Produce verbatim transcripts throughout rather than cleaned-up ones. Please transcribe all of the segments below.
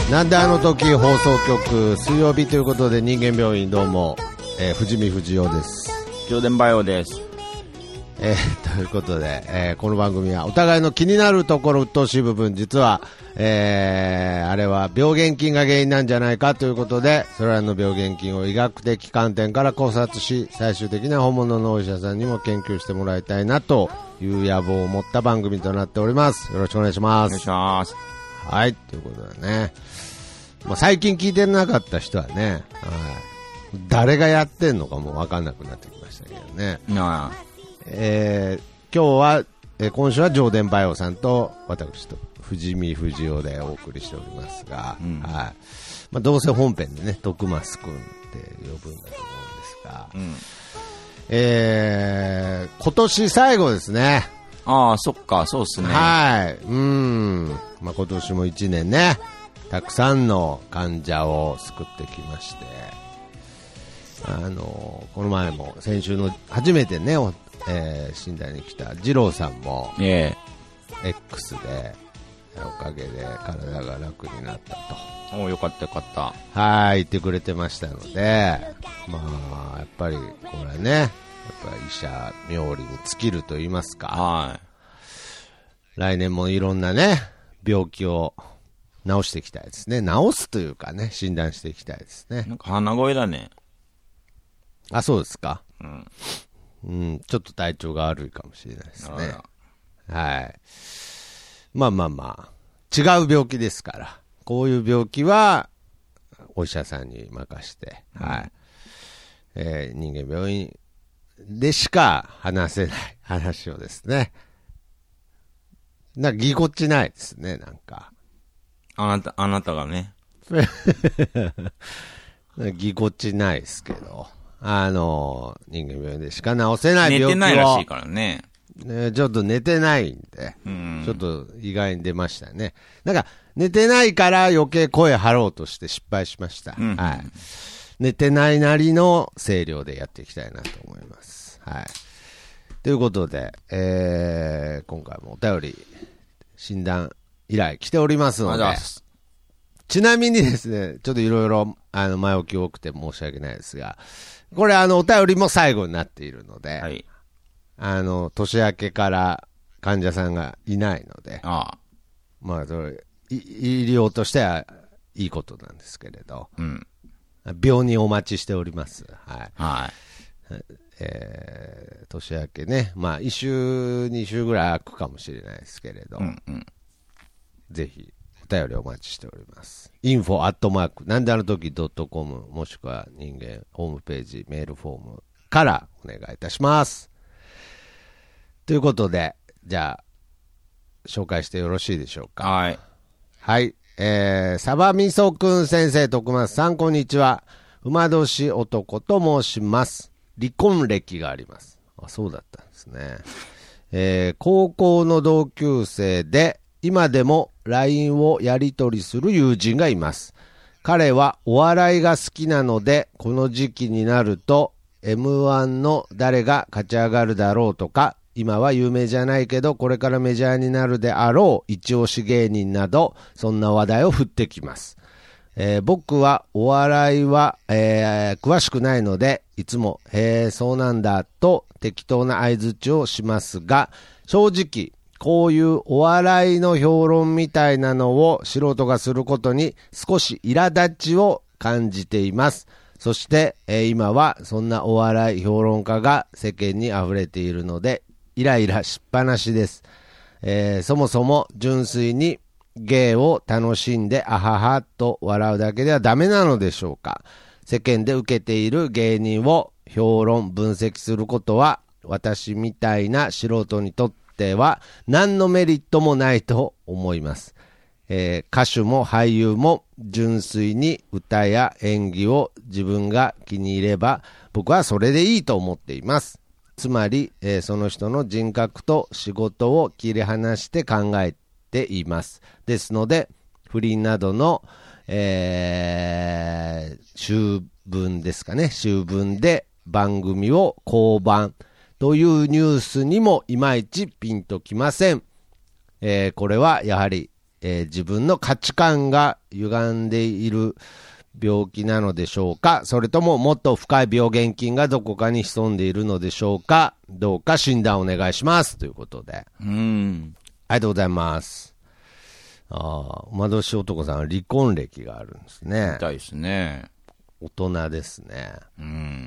なんであの時放送局水曜日ということで、人間病院どうも、えー、藤見藤代です。 上田バイオです。 えー、ということで、えー、この番組はお互いの気になるところ、鬱陶しい部分、実は、えー、あれは病原菌が原因なんじゃないかということで、それらの病原菌を医学的観点から考察し、最終的な本物のお医者さんにも研究してもらいたいなという野望を持った番組となっております。よろしくお願いします。 お願いします。 はい、ということでね、まあ、最近聞いてなかった人はね、はい、誰がやってんのかも分かんなくなってきましたけどね。 ああ、 えー、今日は、えー、今週は上田バイオさんと私と藤見藤代でお送りしておりますが、うん、はい、まあ、どうせ本編でね、徳増くんって呼ぶんだと思うんですが、うん、えー、今年最後ですね。 ああ、そっか、そうですね。 はい、うん、まあ、今年もいちねんね、たくさんの患者を救ってきまして、あのこの前も先週の初めてね、えー、診断に来た二郎さんも、 ええ X でおかげで体が楽になったと。 お、よかったよかった。 はい、言ってくれてましたので、まあやっぱりこれね、やっぱり医者冥利に尽きると言いますか、 はい、 来年もいろんなね病気を治していきたいですね。治すというかね、診断していきたいですね。 なんか鼻声だね。 あ、そうですか。 うん、 うん、ちょっと体調が悪いかもしれないですね。はい。まあまあまあ、違う病気ですから、こういう病気はお医者さんに任して、うん、はい、えー、人間病院でしか話せない話をですね、なんかぎこちないですね、なんか。 あなた、あなたがね。 ぎこちないですけど、あの、人間病院でしか治せない病気を。 寝てないらしいからね。 ね、ちょっと寝てないんで、うん、ちょっと意外に出ましたね。なんか、寝てないから余計声張ろうとして失敗しました。うん、はい。寝てないなりの声量でやっていきたいなと思います。はい。ということで、えー、今回もお便り、診断依頼来ておりますので、ちなみにですね、ちょっといろいろあの前置き多くて申し訳ないですが、これあのお便りも最後になっているので、はい、あの年明けから患者さんがいないので、 ああ、 まあそれ医療としてはいいことなんですけれど、うん、病人お待ちしております。はい。 はい。 えー、年明けね、まあいっ週に週ぐらい空くかもしれないですけれど、うんうん、ぜひお便りお待ちしております。インフォアットマークなんであの時ドットコム、もしくは人間ホームページメールフォームからお願いいたします。ということで、じゃあ紹介してよろしいでしょうか。 はい。 はい。えー、サバミソくん先生、徳松さん、こんにちは。馬年男と申します。離婚歴があります。あ、そうだったんですね。えー、高校の同級生で、今でも ライン をやり取りする友人がいます。彼はお笑いが好きなので、この時期になると エムワン の誰が勝ち上がるだろうとか、今は有名じゃないけどこれからメジャーになるであろう一押し芸人など、そんな話題を振ってきます。えー、僕はお笑いは、えー、詳しくないので、いつもへーそうなんだと適当な相槌をしますが、正直こういうお笑いの評論みたいなのを素人がすることに少し苛立ちを感じています。そして、えー、今はそんなお笑い評論家が世間に溢れているのでイライラしっぱなしです。えー、そもそも純粋に芸を楽しんであははと笑うだけではダメなのでしょうか。世間で受けている芸人を評論分析することは私みたいな素人にとっては何のメリットもないと思います。えー、歌手も俳優も純粋に歌や演技を自分が気に入れば僕はそれでいいと思っています。つまり、えー、その人の人格と仕事を切り離して考えています。ですので不倫などの、えー、週分ですかね、週分で番組を降板というニュースにもいまいちピンときません。えー、これはやはりえー自分の価値観が歪んでいる病気なのでしょうか、それとももっと深い病原菌がどこかに潜んでいるのでしょうか、どうか診断お願いしますということで、 うん。 ありがとうございます。ああ、馬年男さんは離婚歴があるんですね。 みたいですね。 大人ですね。 うん。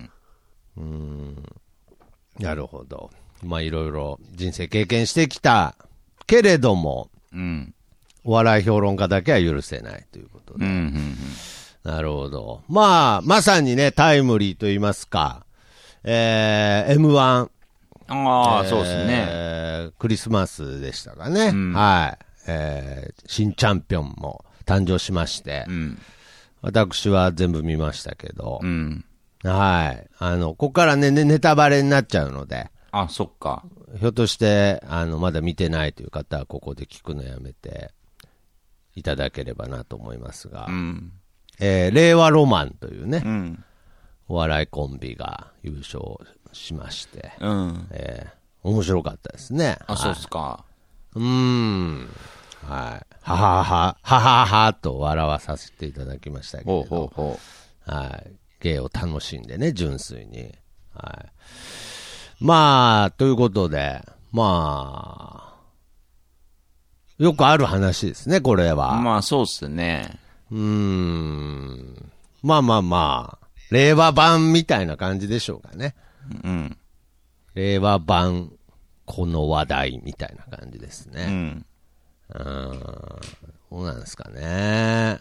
うーん、なるほど。まあいろいろ人生経験してきたけれども、 うん。 お笑い評論家だけは許せないということで。 うん。うん。 なるほど。まあ、まさにね、タイムリーと言いますか、えー、エムワン。 ああ、 えーそうですね。 クリスマスでしたかね。 うん、 はい。えー、新チャンピオンも誕生しまして、 うん、 私は全部見ましたけど、 うん。 はい。あの、ここからね、ねネタバレになっちゃうので、 あ、そっか。 ひょっとして、あの、まだ見てないという方は、ここで聞くのやめていただければなと思いますが、 うん。 えー、令和ロマンというね、 うん。 お笑いコンビが優勝しまして、 うん。 えー、面白かったですね。 あ、 はい、 そうっすか。 うーん。はい。ははは、はははと笑わさせていただきましたけど。 ほうほうほはい。芸を楽しんでね、純粋に。はい。まあ、ということで、まあ、よくある話ですね、これう。 は。 まあ、そうっすね。 うーん。まあまあまあ、令和版みたいな感じでしょうかね。 うん。 令和版、この話題みたいな感じですね。 うん。 うーん。そうなんですかね。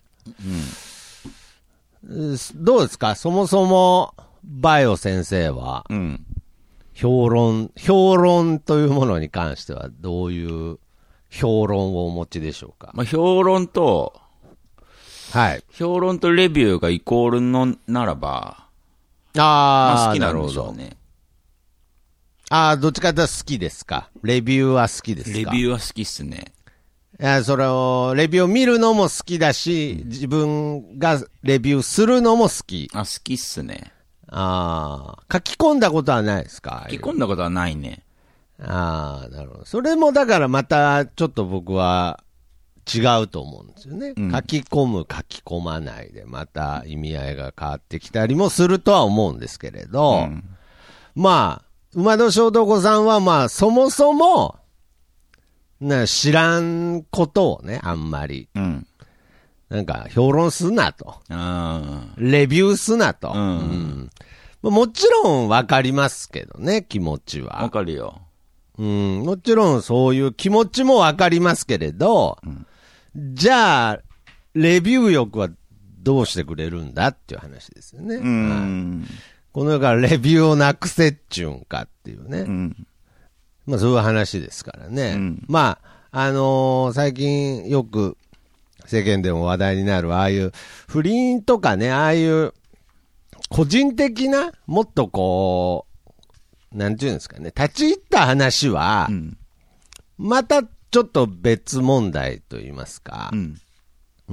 うん。どうですか、そもそも、バイオ先生は、 うん。 評論、評論というものに関しては、どういう評論をお持ちでしょうか。 まあ、評論と、 はい。 評論とレビューがイコールのならば、 ああ、 まあ、好きなんるほど。 でしょうね。 ああ、どっちかというと好きですか。レビューは好きですか。 レビューは好きっすね。 いや、それを、レビューを見るのも好きだし、自分がレビューするのも好き。 あ、好きっすね。 ああ、書き込んだことはないですか。 書き込んだことはないね。 ああ、なるほど。それもだからまた、ちょっと僕は違うと思うんですよね。うん、書き込む、書き込まないで、また意味合いが変わってきたりもするとは思うんですけれど、うん、まあ、馬年男さんはまあ、そもそも、な知らんことをね、あんまり。うん、なんか、評論すなと。レビューすなと。うんうん、もちろんわかりますけどね、気持ちは。 わかるよ。 うん、もちろんそういう気持ちもわかりますけれど、うん、じゃあ、レビュー欲はどうしてくれるんだっていう話ですよね。うん、はい、この世からレビューをなくせっちゅうんかっていうね。うん、まあそういう話ですからね。うん、まあ、あのー、最近よく世間でも話題になるああいう不倫とかね、ああいう個人的な、もっとこう、なんていうんですかね、立ち入った話は、うん、またちょっと別問題と言いますか、うん。うん、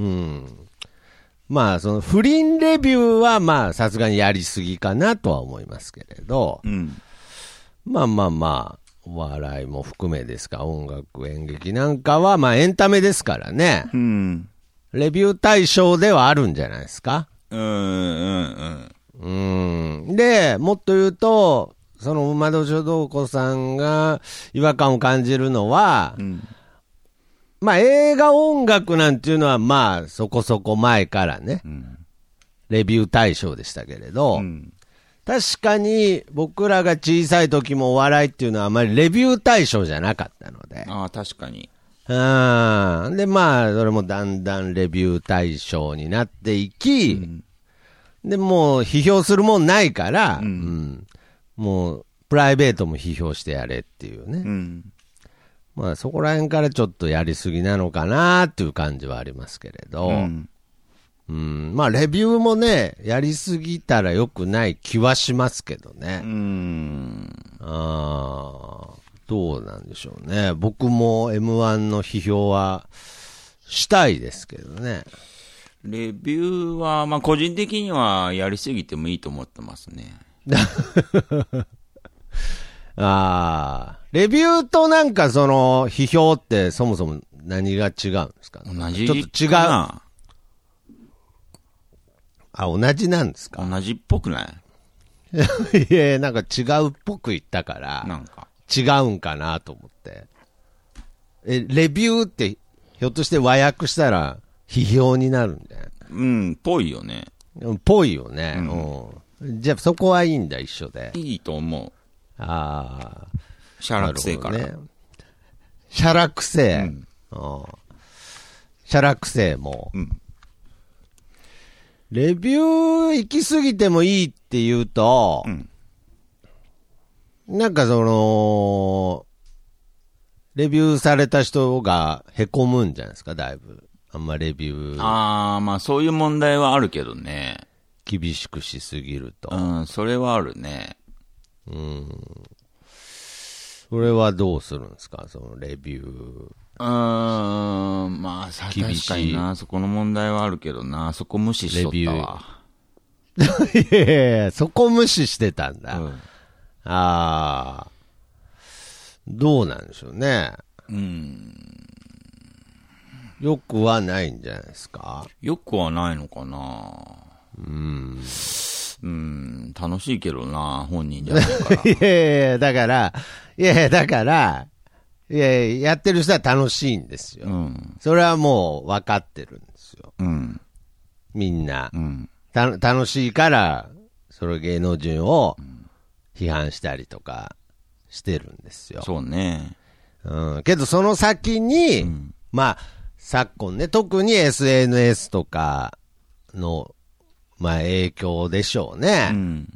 まあ、その不倫レビューは、まあ、さすがにやりすぎかなとは思いますけれど、うん、まあまあまあ、お笑いも含めですか、音楽、演劇なんかは、まあ、エンタメですからね、うん、レビュー対象ではあるんじゃないですか。うんうんうん。うん。で、もっと言うと、その馬年男さんが違和感を感じるのは、うん、まあ映画音楽なんていうのはまあそこそこ前からね、うん、レビュー対象でしたけれど、うん、確かに僕らが小さい時もお笑いっていうのはあまりレビュー対象じゃなかったので。 ああ、確かに。 うん。で、まあ、それもだんだんレビュー対象になっていき、うん、で、もう批評するもんないから、うんうん、もうプライベートも批評してやれっていうね。うん、まあそこら辺からちょっとやりすぎなのかなっていう感じはありますけれど、うんうん、まあレビューもね、やりすぎたら良くない気はしますけどね。うん、あどうなんでしょうね。僕も エムワン の批評はしたいですけどね。 レビューは、まあ個人的にはやりすぎてもいいと思ってますね。 ああ、レビューとなんかその批評ってそもそも何が違うんですか？ 同じちょっと違う。あ、同じなんですか？ 同じっぽくない？ いや、なんか違うっぽく言ったから、 なんか違うんかなと思って。え、レビューってひょっとして和訳したら批評になるんじゃない？ うん、ぽいよね。 ぽいよね、 うんうん。じゃあそこはいいんだ、一緒で。 いいと思う。 ああ。 シャラクセイから。 ね、シャラクセイ。うん、シャラクセイも。 うん、 レビュー行き過ぎてもいいって言うと、うん、なんかその、レビューされた人が凹むんじゃないですか、だいぶ。あんまレビュー。 ああ、まあそういう問題はあるけどね。 厳しくしすぎると。 うん、それはあるね。 うん。それはどうするんですか、そのレビュー。うーん、まあさ、確かにな、そこの問題はあるけどな、そこ無視しとったわ。 いやいやいや、そこ無視してたんだ。うん、ああ。どうなんでしょうね。 うん。 よくはないんじゃないですか。 よくはないのかな。 うん。 うん、楽しいけどな、本人じゃないから。 いやいや、だから、いやいや、だから、いやいや、やってる人は楽しいんですよ。うん。それはもう分かってるんですよ。 うん。 みんな。 うん。 た楽しいから、その芸能人を批判したりとかしてるんですよ。 そうね。 うん。けどその先に、うん、まあ、昨今ね、特に エスエヌエス とかの、まあ影響でしょうね。うん、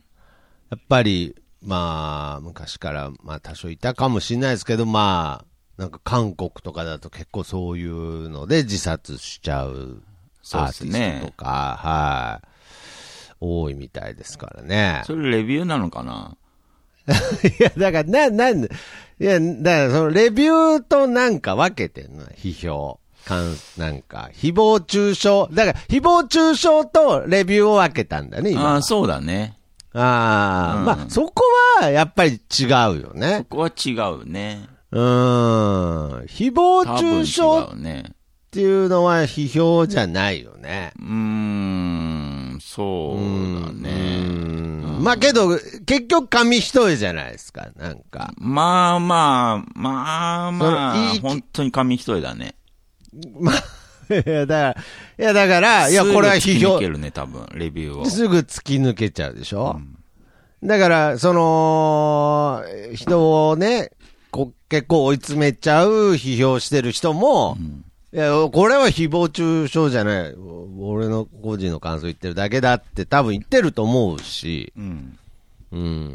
やっぱり、まあ、昔から、まあ多少いたかもしれないですけど、まあ、なんか韓国とかだと結構そういうので自殺しちゃうアーティストとか、はい、多いみたいですからね。 それレビューなのかな？ いや、だから、な、なん、いや、だからそのレビューとなんか分けてんの、批評。かんなんか、誹謗中傷。だから、誹謗中傷とレビューを分けたんだね、今。 ああ、そうだね。 ああ、うん、まあ、そこは、やっぱり違うよね。 そこは違うね。 うーん。誹謗中傷っていうのは批評じゃないよね。 うーん、そうだね。 うん、まあけど、結局紙一重じゃないですか、なんか。 まあまあ、まあまあ、本当に紙一重だね。 まあ、いや、だから、いや、だから、いや、これは批評。 すぐ突き抜けるね、多分、レビューを。 すぐ突き抜けちゃうでしょ、うん、だから、その、人をね、こ結構追い詰めちゃう批評してる人も、うん、いや、これは誹謗中傷じゃない。俺の個人の感想言ってるだけだって多分言ってると思うし、うん。うん。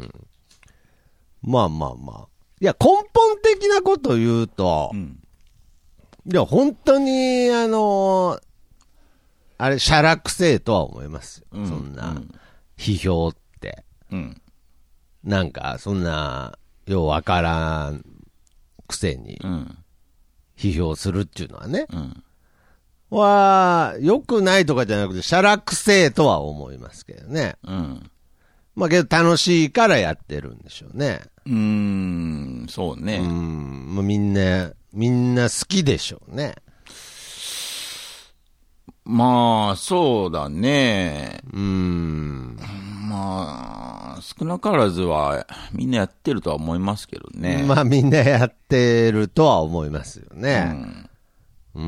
まあまあまあ。いや、根本的なこと言うと、うん、いや、本当に、あのー、あれ、しゃらくせえとは思いますよ。うん、そんな、批評って。うん。なんか、そんな、ようわからんくせに、批評するっていうのはね。うん。は、良くないとかじゃなくて、しゃらくせえとは思いますけどね。うん。まあけど、楽しいからやってるんでしょうね。 うーん、そうね。 うん。まあ、みんな、みんな好きでしょうね。 まあ、そうだね。 うーん。 まあ、少なからずはみんなやってるとは思いますけどね。 まあみんなやってるとは思いますよね。うん。うん、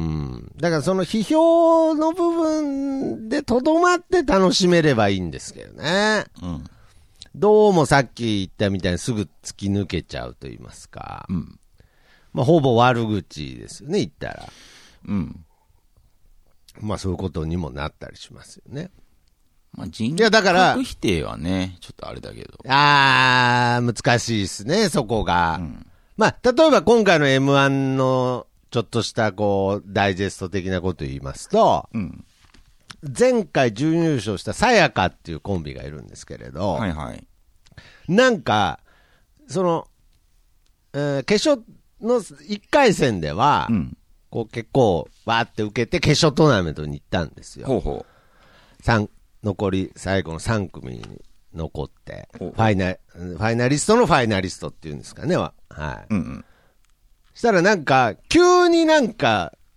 だからその批評の部分でとどまって楽しめればいいんですけどね。うん。どうもさっき言ったみたいにすぐ突き抜けちゃうと言いますか。うん。まあほぼ悪口ですよね、言ったら。うん。まあそういうことにもなったりしますよね。 まあ、人格否定はね、ちょっとあれだけど。 あー、難しいですね、そこが。うん、まあ、例えば今回の エムワン のちょっとしたこう、ダイジェスト的なことを言いますと、うん、前回準優勝したさやかっていうコンビがいるんですけれど、はいはい、なんか、その、えー、決勝のいっかい戦では、うん、こう結構わーって受けて決勝トーナメントに行ったんですよ。ほうほう。さん残り最後のさん組に残って、ファイナ、ファイナリストのファイナリストっていうんですかね。はい。うんうん、したらなんか、急になんか、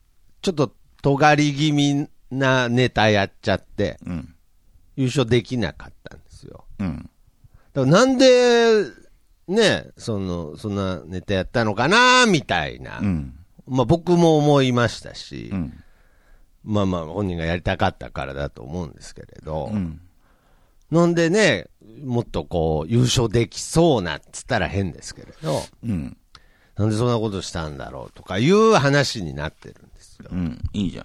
ちょっと尖り気味なネタやっちゃって、 うん、 優勝できなかったんですよ。 うん。 だからなんで、ね、その、そんなネタやったのかな、みたいな。 うん、 まあ僕も思いましたし、 うん、 まあまあ本人がやりたかったからだと思うんですけれど、 うん、 なんでね、もっとこう、優勝できそうなっつったら変ですけれど、 うん、 なんでそんなことしたんだろうとかいう話になってるんですよ。 うん、いいじゃん。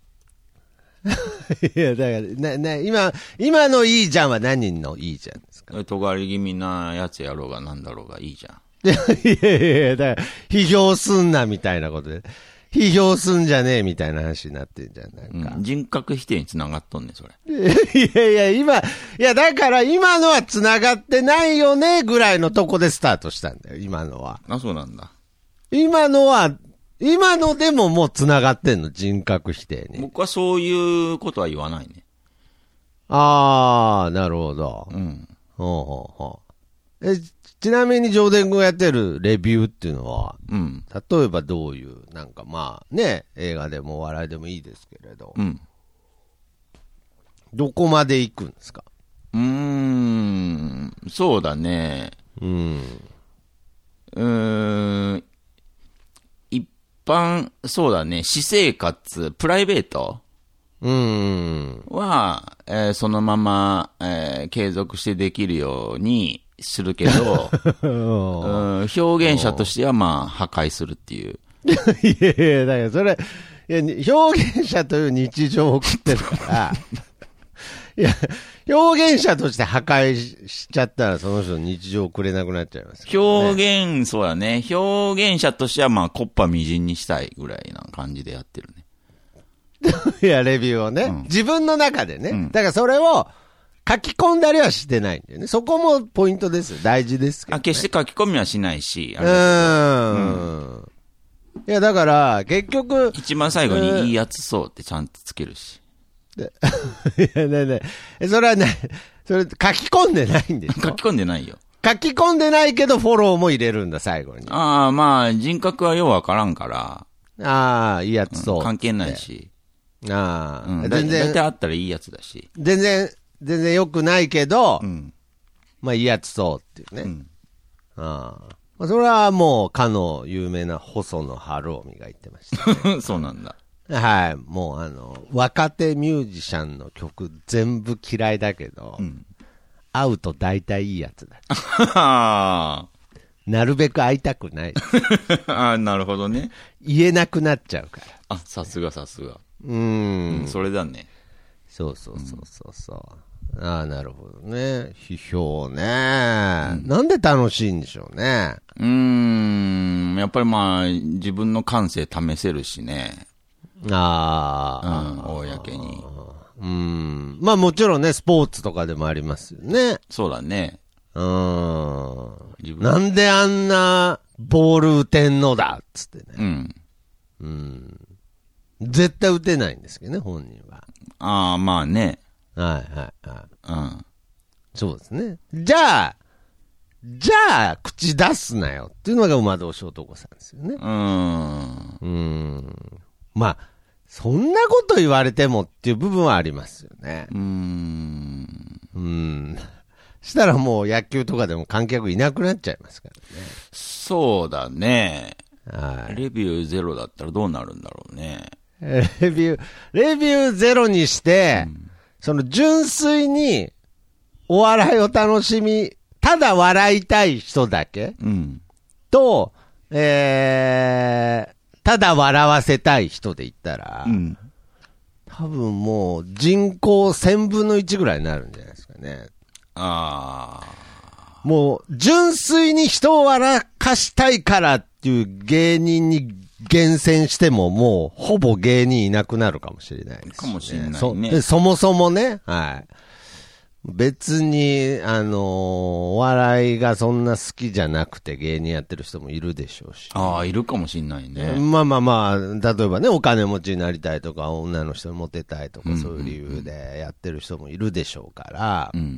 いや、だから、な、な、今、今のいいじゃんは何のいいじゃんですか。 尖り気味なやつやろうがなんだろうがいいじゃん。 いやいやいや、だから、批評すんなみたいなことで、批評すんじゃねえみたいな話になってんじゃん、なんか。 うん、人格否定につながっとんねん、それ。 いやいや、今、いや、だから今のは繋がってないよね、ぐらいのとこでスタートしたんだよ、今のは。 あ、そうなんだ。 今のは、今のでももう繋がってんの、人格否定に。 僕はそういうことは言わないね。 あー、なるほど。 うん。 ほうほうほう。え、ちなみに上田君がやってるレビューっていうのは、 うん。 例えばどういう、なんかまあね、映画でもお笑いでもいいですけれど、 うん。 どこまで行くんですか？ うーん、そうだね。 うん。 うーん、一般、そうだね、私生活、プライベートうん。 は、えーそのまま、えー継続してできるようにするけど、うん表現者としてはまあ破壊するっていう。 いやいや、だからそれ、いや、表現者という日常を送ってるから、いや、表現者として破壊しちゃったらその人の日常を送れなくなっちゃいますからね、 表現、そうだね。表現者としてはまあ、コッパみじんにしたいぐらいな感じでやってるね。 いや、レビューをね、うん、自分の中でね、うん、だからそれを書き込んだりはしてないんだよね。そこもポイントですよ。大事ですけど、ね。 あ、決して書き込みはしないし。 あれうん。うんいや、だから、結局。 一番最後にいいやつそうってちゃんとつけるし。 いや、ねねそれはね、それ書き込んでないんでしょ？ 書き込んでないよ。 書き込んでないけどフォローも入れるんだ、最後に。 ああ、まあ、人格はようわからんから。 ああ、いいやつそう、 うん。関係ないし。 ああ、 うん、全然。だいたいあったらいいやつだし。 全然、全然良くないけど、 うん、 まあいいやつそうっていうね。 うん、 ああ。それはもう、かの有名な細野晴臣が言ってました、 ね。そうなんだ。 はい。もうあの、若手ミュージシャンの曲全部嫌いだけど、うん、会うと大体いいやつだ。なるべく会いたくない。 ああ、なるほどね。 言えなくなっちゃうから。 あ、さすがさすが。 うーん,、 うん。それだね。 そうそうそうそうそう。うん、ああ、なるほどね。批評ね、うん。なんで楽しいんでしょうね。 うーん。やっぱりまあ、自分の感性試せるしね。 ああ。 うん、公に。 うん。まあもちろんね、スポーツとかでもありますよね。 そうだね。 うん。なんであんなボール打てんのだっつってね。 うん。 うん。絶対打てないんですけどね、本人は。 ああ、まあね。 はいはいはい。 うん。 そうですね。じゃあ、じゃあ、口出すなよっていうのが馬同士男さんですよね。 うーん。 うん。まあ、そんなこと言われてもっていう部分はありますよね。 うーん。 うん。したらもう野球とかでも観客いなくなっちゃいますからね。 そうだね。 はい。 レビューゼロだったらどうなるんだろうね。 レビュー、レビューゼロにして、うん、その純粋にお笑いを楽しみ、ただ笑いたい人だけ、 うん、 と、えー、ただ笑わせたい人で言ったら、うん、多分もう人口せんぶんのいちぐらいになるんじゃないですかね。 ああ。 もう純粋に人を笑かしたいからっていう芸人に厳選してももうほぼ芸人いなくなるかもしれないです、ね。 かもしれないね。 そ, でそもそもね、はい。別に、あのー、お笑いがそんな好きじゃなくて芸人やってる人もいるでしょうし。 ああ、いるかもしれないね。 まあまあまあ、例えばね、お金持ちになりたいとか、女の人にモテたいとか、そういう理由でやってる人もいるでしょうから、 うん、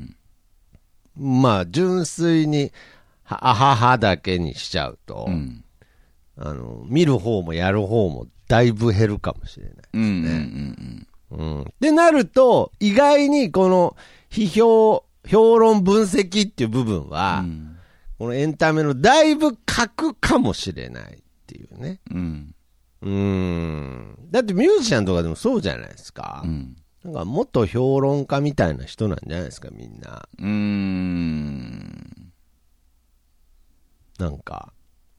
まあ、純粋に、はははだけにしちゃうと、うんあの、見る方もやる方もだいぶ減るかもしれないですね。 うんうんうんうん。ってなると、意外にこの批評、評論分析っていう部分は、うん、このエンタメのだいぶ核かもしれないっていうね。 うん。 うーん。だってミュージシャンとかでもそうじゃないですか。うん。なんか元評論家みたいな人なんじゃないですか、みんな。 うーん。 なんか、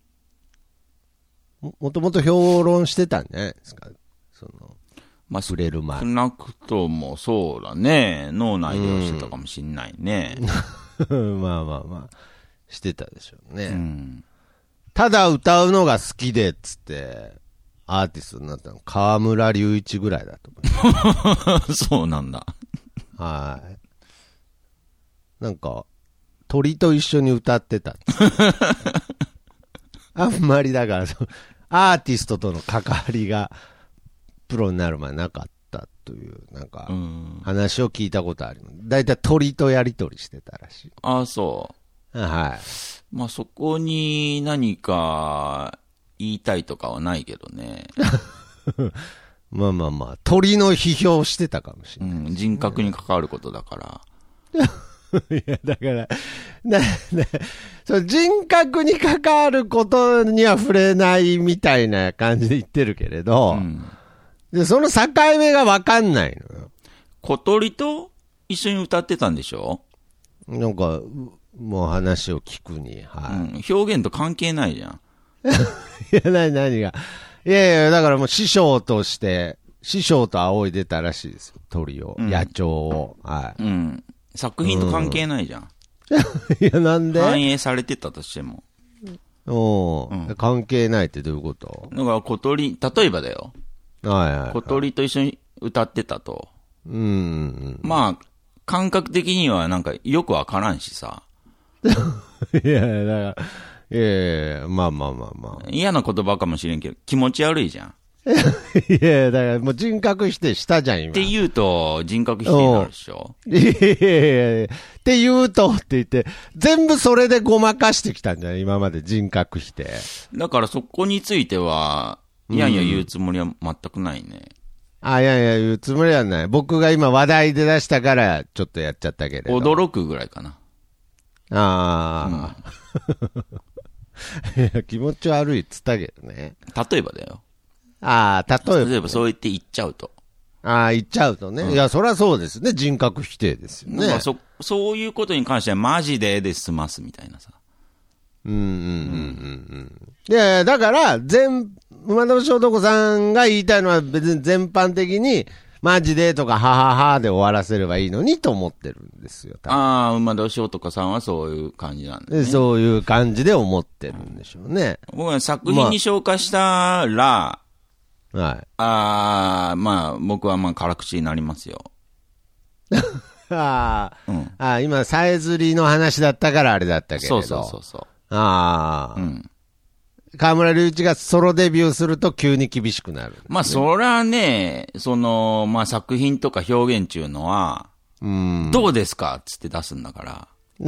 も、もともと評論してたんじゃないですか。その、 まあ、 触れる前。 少なくともそうだね。脳内ではしてたかもしんないね。 まあまあまあ、してたでしょうね。 うん、 ただ歌うのが好きでっつって、アーティストになったの、河村隆一ぐらいだと思う。そうなんだ。 はい。なんか、鳥と一緒に歌ってたって。あんまりだから、アーティストとの関わりが、プロになる前なかったという、なんか、話を聞いたことあります。だいたい鳥とやりとりしてたらしい。 ああ、そう。 はい。 まあそこに何か言いたいとかはないけどね。 まあまあまあ、鳥の批評してたかもしれない、ね、 うん。人格に関わることだから。 いや、だから、な、な、そう、人格に関わることには触れないみたいな感じで言ってるけれど、うん、で、その境目がわかんないのよ。 小鳥と一緒に歌ってたんでしょ？ なんか、もう話を聞くに、はい。 うん、表現と関係ないじゃん。 いや、なに何が。いやいや、だからもう師匠として、師匠と仰いでたらしいですよ。鳥を、うん、野鳥を。はい。 うん。作品と関係ないじゃん。 うん、いや、なんで？ 反映されてたとしても。 おー、うん、関係ないってどういうこと？ だから小鳥、例えばだよ。 はいはい、はい。 小鳥と一緒に歌ってたと。 うん。 まあ、感覚的にはなんかよくわからんしさ。 いや、だから、いやいや、まあまあまあまあ。 嫌な言葉かもしれんけど、気持ち悪いじゃん。 いや、だからもう人格否定したじゃん、今。 って言うと、人格否定になるでしょ。 いやいやいやって言うとって言って、全部それでごまかしてきたんじゃない今まで人格否定。 だからそこについては、いやいや言うつもりは全くないね。 うん、あ、いやいや言うつもりはない。僕が今話題で出したから、ちょっとやっちゃったけれど。 驚くぐらいかな。 ああ、うん、いや気持ち悪いっつったけどね。 例えばだよ。 ああ、例えば、ね。 例えばそう言って言っちゃうと。 ああ、言っちゃうとね。うん、いや、そりゃそうですね。人格否定ですよね。 まあ、そ、そういうことに関してはマジでで済ますみたいなさ。 うんうんうんうんうん。いやいや、だから、全、馬年男さんが言いたいのは別に全般的に、マジでとか、はははで終わらせればいいのにと思ってるんですよ。 ああ、馬年男さんはそういう感じなんだね。 そういう感じで思ってるんでしょうね。 僕は作品に消化したら、 まあ、はい。 ああ、まあ、僕はまあ、辛口になりますよ。 ああ、うん、ああ、今、さえずりの話だったからあれだったけれど。 そうそうそうそう。 ああ。うん。河村隆一がソロデビューすると急に厳しくなる、ね。 まあ、それはね、その、まあ、作品とか表現っていうのは、うん。どうですかつって出すんだから。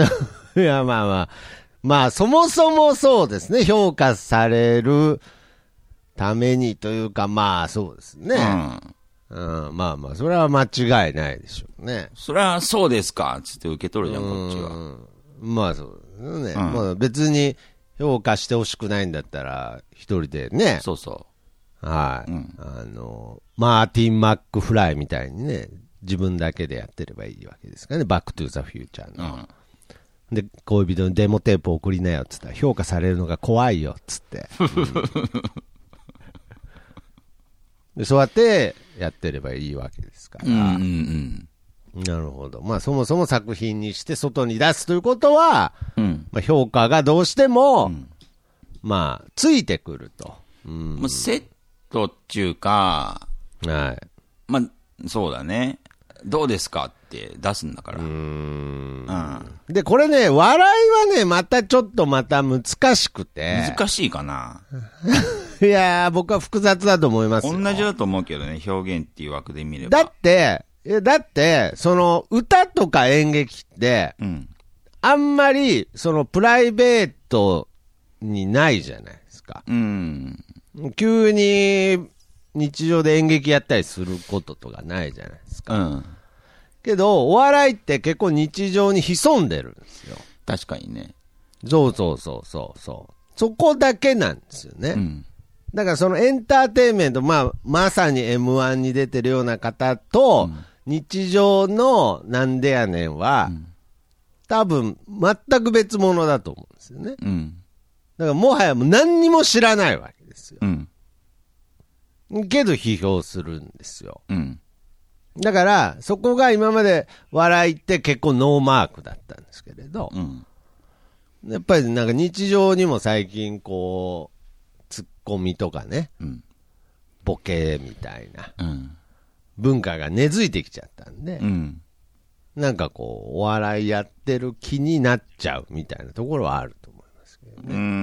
いや、まあまあ。まあ、そもそもそうですね。評価されるためにというか、まあ、そうですね。うん。うん、まあまあ、それは間違いないでしょうね。 それはそうですかつって受け取るじゃん、こっちは。 まあ、そうですね。うん、まあ、別に、評価してほしくないんだったら、一人でね。 そうそう。 はい、うん。あの、マーティン・マックフライみたいにね、自分だけでやってればいいわけですからね。バックトゥーザフューチャーの。うん、で、恋人のデモテープ送りなよっつったら、評価されるのが怖いよっつって。うん、でそうやってやってればいいわけですから。うんうんうんなるほど。まあそもそも作品にして外に出すということは、うんまあ、評価がどうしても、うん、まあついてくると。 うん、まあ、セットっていうか、 はい。 まあそうだね。どうですかって出すんだから。うーんうん、で、これね、笑いはね、またちょっとまた難しくて。 難しいかな。 いやー、僕は複雑だと思いますよ。 同じだと思うけどね、表現っていう枠で見れば。 だって、だって、その、歌とか演劇って、うん、あんまり、その、プライベートにないじゃないですですか。 うん。 急に日常で演劇やったりすることとかないじゃないですか。 うん。 けど、お笑いって結構日常に潜んでるんですよ。 確かにね。 そうそうそうそうそう。そこだけなんですよね。 うん。 だからそのエンターテインメント、まあ、まさに エムワン に出てるような方と、うん、日常のなんでやねんは、うん、多分全く別物だと思うんですよね。うん、だからもはやもう何にも知らないわけですよ。うん、けど批評するんですよ。うん、だからそこが今まで笑いって結構ノーマークだったんですけれど、うん、やっぱりなんか日常にも最近こう、ツッコミとかね、うん、ボケみたいな、うん、文化が根付いてきちゃったんで、うん、なんかこうお笑いやってる気になっちゃうみたいなところはあると思いますけどね。うーん、うん、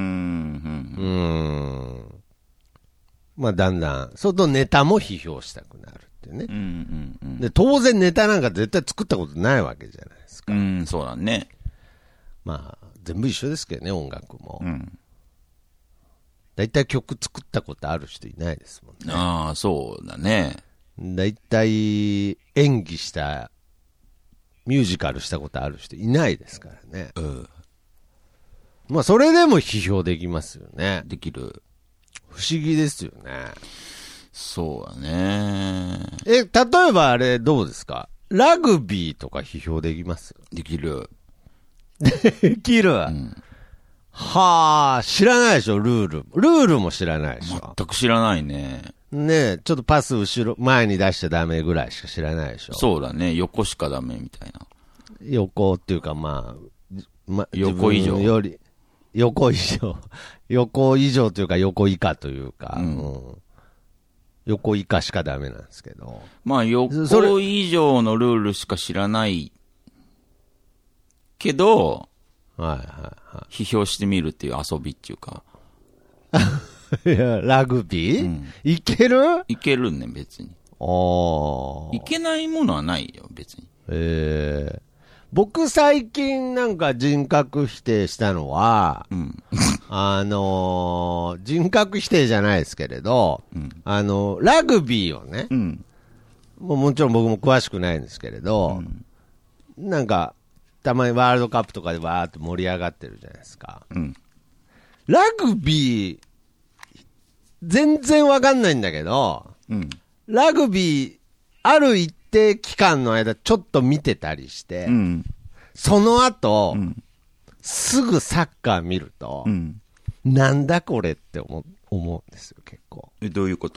まあだんだんそうとネタも批評したくなるってね、うんうんうん、で当然ネタなんか絶対作ったことないわけじゃないですか。 うん、そうだね。 まあ全部一緒ですけどね、音楽も。うん、だいたい曲作ったことある人いないですもんね。 ああ、そうだね。 だいたい演技した、ミュージカルしたことある人いないですからね。うん。まあ、それでも批評できますよね。 できる。 不思議ですよね。 そうだね。 え、例えばあれどうですか？ラグビーとか批評できます？ できる。 できる。うん、はあ、知らないでしょ、ルール。ルールも知らないでしょ。 全く知らないね。 ねえ、ちょっとパス後ろ、前に出しちゃダメぐらいしか知らないでしょ。 そうだね、横しかダメみたいな。 横っていうかまあ、ま、 横以上より、横以上。横以上というか横以下というか、うんうん、横以下しかダメなんですけど。 まあ横以上のルールしか知らないけど、はいはいはい、批評してみるっていう遊びっていうか。 いや、ラグビー、うん、いけるいけるね、別に。ああ。いけないものはないよ、別に。 ええー。僕最近なんか人格否定したのは、うん、あのー、人格否定じゃないですけれど、うん、あの、ラグビーをね、うん、もうもちろん僕も詳しくないんですけれど、うん、なんか、たまにワールドカップとかでわーって盛り上がってるじゃないですか。うん、ラグビー、全然わかんないんだけど、うん、ラグビー、ある一定期間の間ちょっと見てたりして、うん、その後、うん、すぐサッカー見ると、うん、なんだこれって思う、思うんですよ、結構。 え、どういうこと？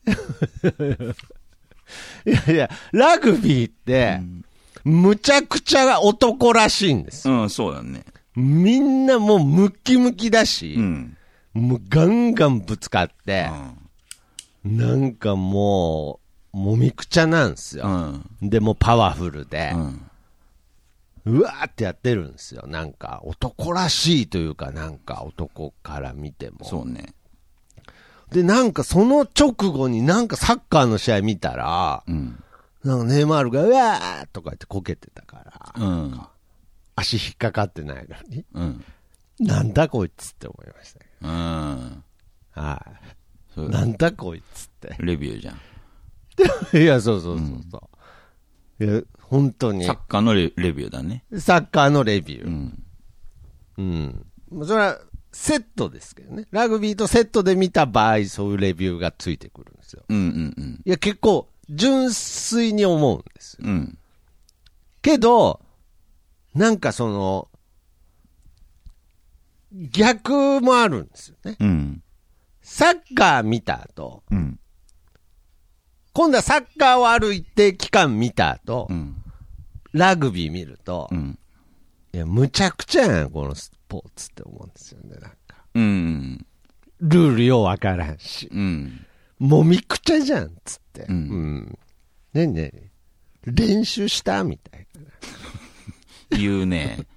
いやいや、ラグビーって、うん、むちゃくちゃ男らしいんですよ。 うん、そうだね。 みんなもうムッキムキだし、うん、もうガンガンぶつかって、うん、なんかもう、もみくちゃなんですよ。うん、でもパワフルで、うん、うわーってやってるんですよ。なんか男らしいというか、なんか男から見ても。 そうね。 で、なんかその直後になんかサッカーの試合見たら、うん、なんかネイマールがうわーとか言ってこけてたから、うん、足引っかかってないのに、うん、なんだこいつって思いましたけど。うん、はい、なんだこいつって。 レビューじゃん。 いや、そうそうそうそう。うん、いや、本当に。 サッカーの レ, レビューだね。 サッカーのレビュー。うん。うん。それは、セットですけどね。ラグビーとセットで見た場合、そういうレビューがついてくるんですよ。うんうんうん。いや、結構、純粋に思うんですよ。うん。けど、なんかその、逆もあるんですよね。うん。サッカー見た後、うん。今度はサッカーをある一定期間見た後、うん、ラグビー見ると、うん、いや、むちゃくちゃやん、このスポーツって思うんですよね、なんか。うん。ルールようわからんし、うん。もみくちゃじゃん、つって。うん。うん、ねね練習したみたいな。言うね。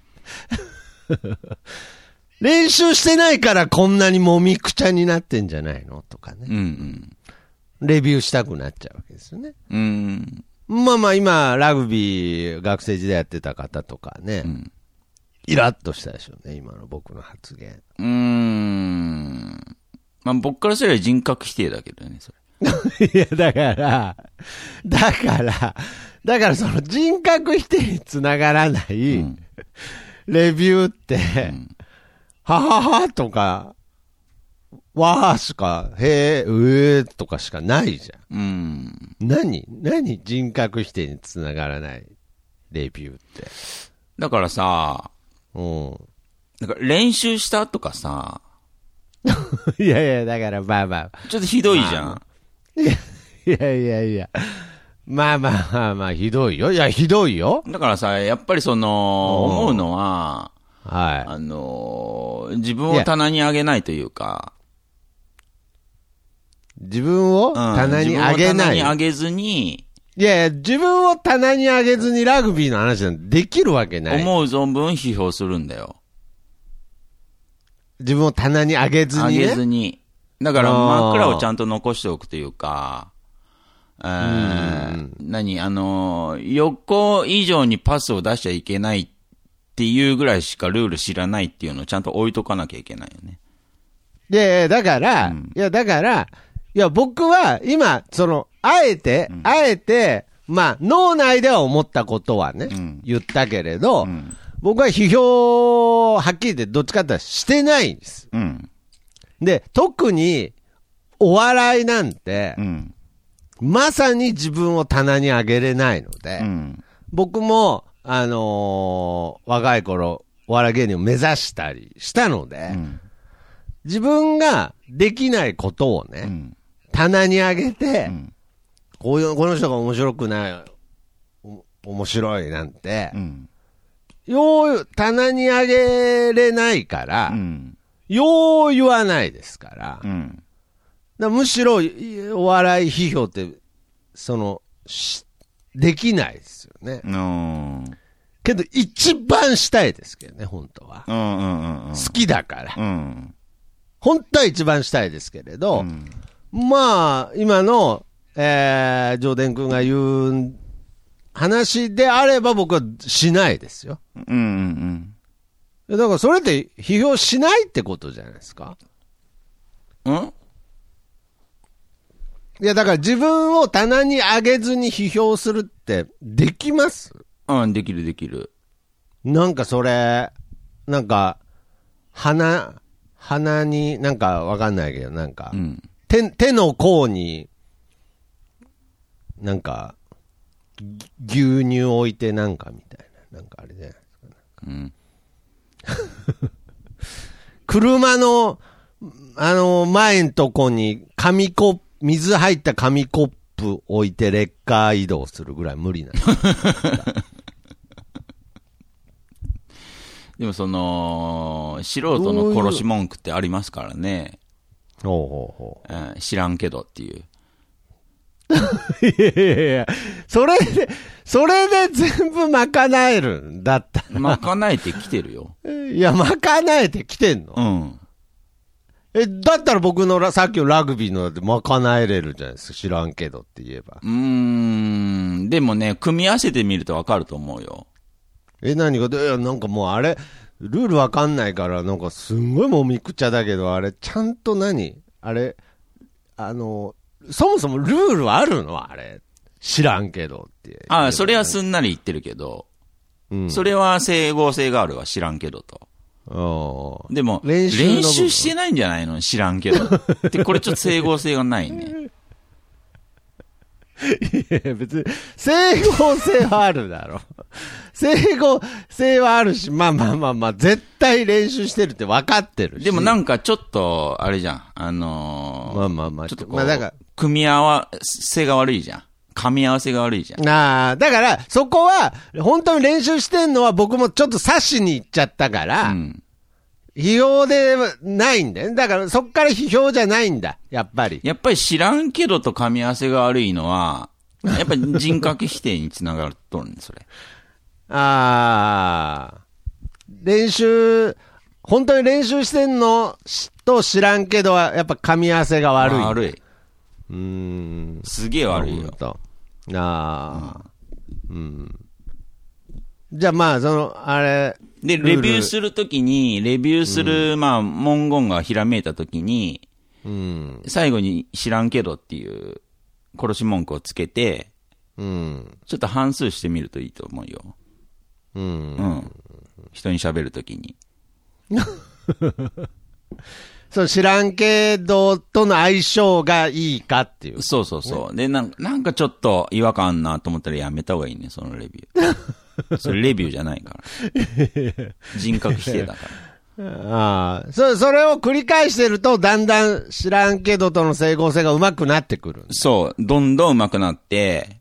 練習してないからこんなにもみくちゃになってんじゃないのとかね。うんうん。レビューしたくなっちゃうわけですよね。うん。まあまあ今、ラグビー学生時代やってた方とかね、うん、イラッとしたでしょうね、今の僕の発言。 うーん。 まあ僕からすれば人格否定だけどね、それ。いや、だから、だから、だからその人格否定につながらない、うん、レビューって、うん、はははとか、わーしか、へえ、うえーとかしかないじゃん。うん。何何人格否定につながらないレビューって。 だからさ、うん。だから練習したとかさ、 いやいや、だからまあまあ。 ちょっとひどいじゃん。まあ、 いやいやいやいや。まあまあまあまあ、ひどいよ。いや、ひどいよ。 だからさ、やっぱりその、思うのは、はい。あのー、自分を棚に上げないというか、 自分を棚に上げない。うん、自分を棚に上げずに、 いやいや、自分を棚に上げずにラグビーの話なんてできるわけない。 思う存分批評するんだよ。 自分を棚に上げずに、ね。 上げずに。だから、真っ暗をちゃんと残しておくというか、えー、何あのー、横以上にパスを出しちゃいけないっていうぐらいしかルール知らないっていうのをちゃんと置いとかなきゃいけないよね。 いやいや、だから、うん、いや、だから、いや、僕は今、その、あえて、うん、あえて、まあ、脳内では思ったことはね、うん、言ったけれど、うん、僕は批評をはっきり言ってどっちかっていうとしてないんです。うん、で、特にお笑いなんて、うん、まさに自分を棚に上げれないので、うん、僕も、あのー、若い頃、お笑い芸人を目指したりしたので、うん、自分ができないことをね、うん、棚に上げて、うん、こういう、この人が面白くない、面白いなんて、うん、よう、棚に上げれないから、うん、よう言わないですから、うん、だからむしろ、お笑い批評って、その、できないですよね。うん、けど、一番したいですけどね、本当は。うんうんうんうん、好きだから。うん、本当は一番したいですけれど、うん、まあ、今の、えー、ジョーデン君が言う話であれば僕はしないですよ。うんうんうん。だからそれって批評しないってことじゃないですか。ん？いやだから自分を棚に上げずに批評するってできます？ うん、できるできる。 なんかそれ、なんか、鼻、鼻になんかわかんないけど、なんか、うん、手、手の甲に、なんか、牛乳置いてなんかみたいな。なんかあれじゃないですか。うん、車の、あの、前んとこに紙コップ、水入った紙コップ置いてレッカー移動するぐらい無理なんです。 でもその、素人の殺し文句ってありますからね。ほうほうほう、うん。知らんけどっていう。 いやいやいや、それで、それで全部賄えるんだったら。 賄えてきてるよ。 いや、賄えてきてんの？うん。え、だったら僕のさっきのラグビーので賄えれるじゃないですか。知らんけどって言えば。 うーん。でもね、組み合わせてみるとわかると思うよ。 え、何が、いや、なんかもうあれ、ルールわかんないから、なんかすんごいもみくちゃだけど、あれ、ちゃんと何あれ、あの、そもそもルールあるのあれ。知らんけどって。 ああ、それはすんなり言ってるけど、うん、それは整合性があるわ、知らんけどと。でも練習、練習してないんじゃないの知らんけど。で、これちょっと整合性がないね。 いや、別に、整合性はあるだろ。整合性はあるし、まあまあまあまあ、絶対練習してるって分かってるし。 でもなんかちょっと、あれじゃん。あのー、 まあまあまあ、 ちょっとこう、まあ、だから組み合わせが悪いじゃん。噛み合わせが悪いじゃん。 ああ、だから、そこは、本当に練習してんのは僕もちょっと刺しに行っちゃったから、うん、批評でないんだよ。だからそっから批評じゃないんだ。やっぱり。 やっぱり知らんけどと噛み合わせが悪いのは、やっぱり人格否定につながるとるんそれ。 ああ。練習、本当に練習してんのと知らんけどは、やっぱ噛み合わせが悪い。 悪い。 うーん。 すげえ悪いよ。 ああ、うん。うん。じゃあまあ、その、あれ。 で、レビューするときに、レビューする、うん、まあ、文言がひらめいたときに、 うん。 最後に知らんけどっていう殺し文句をつけて、 うん。 ちょっと反数してみるといいと思うよ。 うん。 うん。人に喋るときに。 そう、知らんけどとの相性がいいかっていう。 そうそうそう。で、なんか、なんかちょっと違和感あんなと思ったらやめた方がいいね、そのレビュー。それレビューじゃないから。人格否定だから。 ああ、そ、それを繰り返してると、だんだん知らんけどとの整合性が上手くなってくる。 そう、どんどん上手くなって、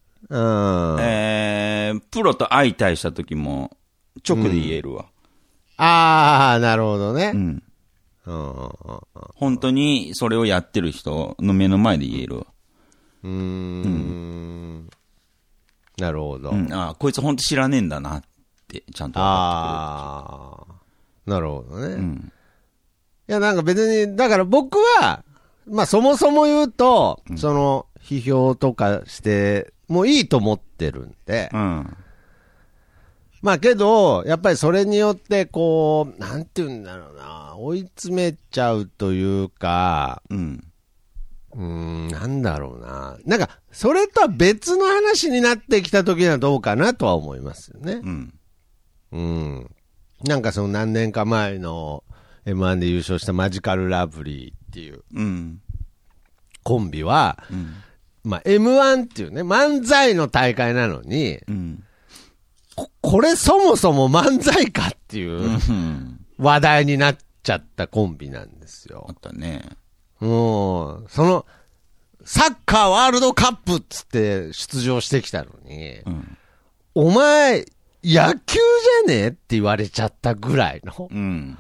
うん。 えー、プロと相対した時も、直で言えるわ。 うん、ああ、なるほどね。 うん。 うん、 本当にそれをやってる人の目の前で言えるわ。 うーん。うん、なるほど。 うん、ああ、こいつ本当知らねえんだなって、ちゃんと分かってくれる。ああ。なるほどね。 うん、 いや、なんか別に、だから僕は、まあそもそも言うと、うん、その、批評とかして、もういいと思ってるんで。 うん。 まあけど、やっぱりそれによって、こう、なんて言うんだろうな、追い詰めちゃうというか、 うん。 うーん、なんだろうな。なんか、それとは別の話になってきた時にはどうかなとは思いますよね。 うん。 うん。なんかその何年か前の エムワン で優勝したマジカルラブリーっていうコンビは、 うん、 まあ エムワン っていうね、漫才の大会なのに、 うん、 こ, これそもそも漫才かっていう話題になっちゃったコンビなんですよ。 あったね。 もう、その、サッカーワールドカップっつって出場してきたのに、 うん、 お前、野球じゃねえって言われちゃったぐらいの。 うん、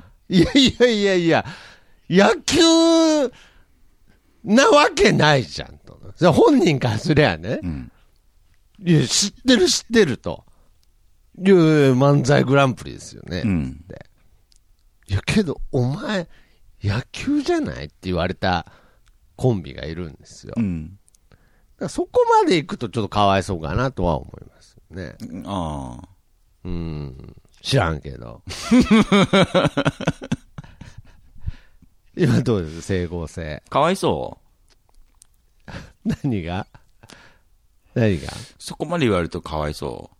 いやいやいやいや、野球なわけないじゃんと。本人からすりゃね、 うん、 いや、知ってる知ってると。いや、漫才グランプリですよね。 うん、 いや、けど、お前、野球じゃないって言われたコンビがいるんですよ。 うん、だからそこまで行くとちょっとかわいそうかなとは思いますよね。 ああ。 うん。知らんけど。今どうです整合性。 かわいそう何が何がそこまで言われるとかわいそう。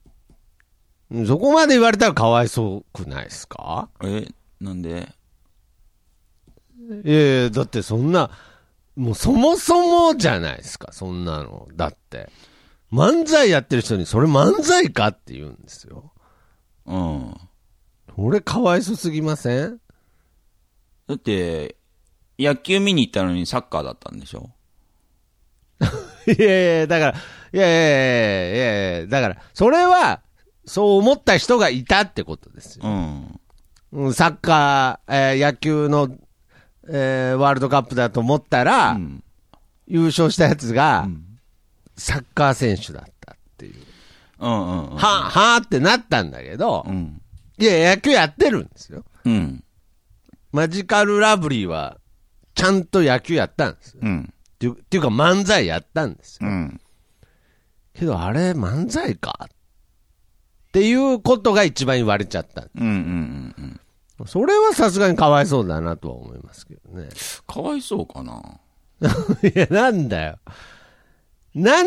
そこまで言われたらかわいそうくないですか？ え、なんで？ いやいや、だってそんな、もうそもそもじゃないですか、そんなの。だって。漫才やってる人にそれ漫才かって言うんですよ。 うん。 俺かわいそうすぎません？ だって、野球見に行ったのにサッカーだったんでしょ？ いやいや、だから、いやいやいやいやいや、だから、それは、そう思った人がいたってことですよ。うん。サッカー、えー、野球の、えー、ワールドカップだと思ったら、うん、優勝したやつが、うん、サッカー選手だったっていう。 うんうんうん、 は、はーってなったんだけど、うん、いや、野球やってるんですよ。 うん。 マジカルラブリーは、ちゃんと野球やったんですよ。 うん。 っていう、っていうか漫才やったんですよ。 うん。 けど、あれ、漫才かっていうことが一番言われちゃった。 うんうんうんうん。 それはさすがにかわいそうだなとは思いますけどね。 かわいそうかな。 いや、なんだよ。なん、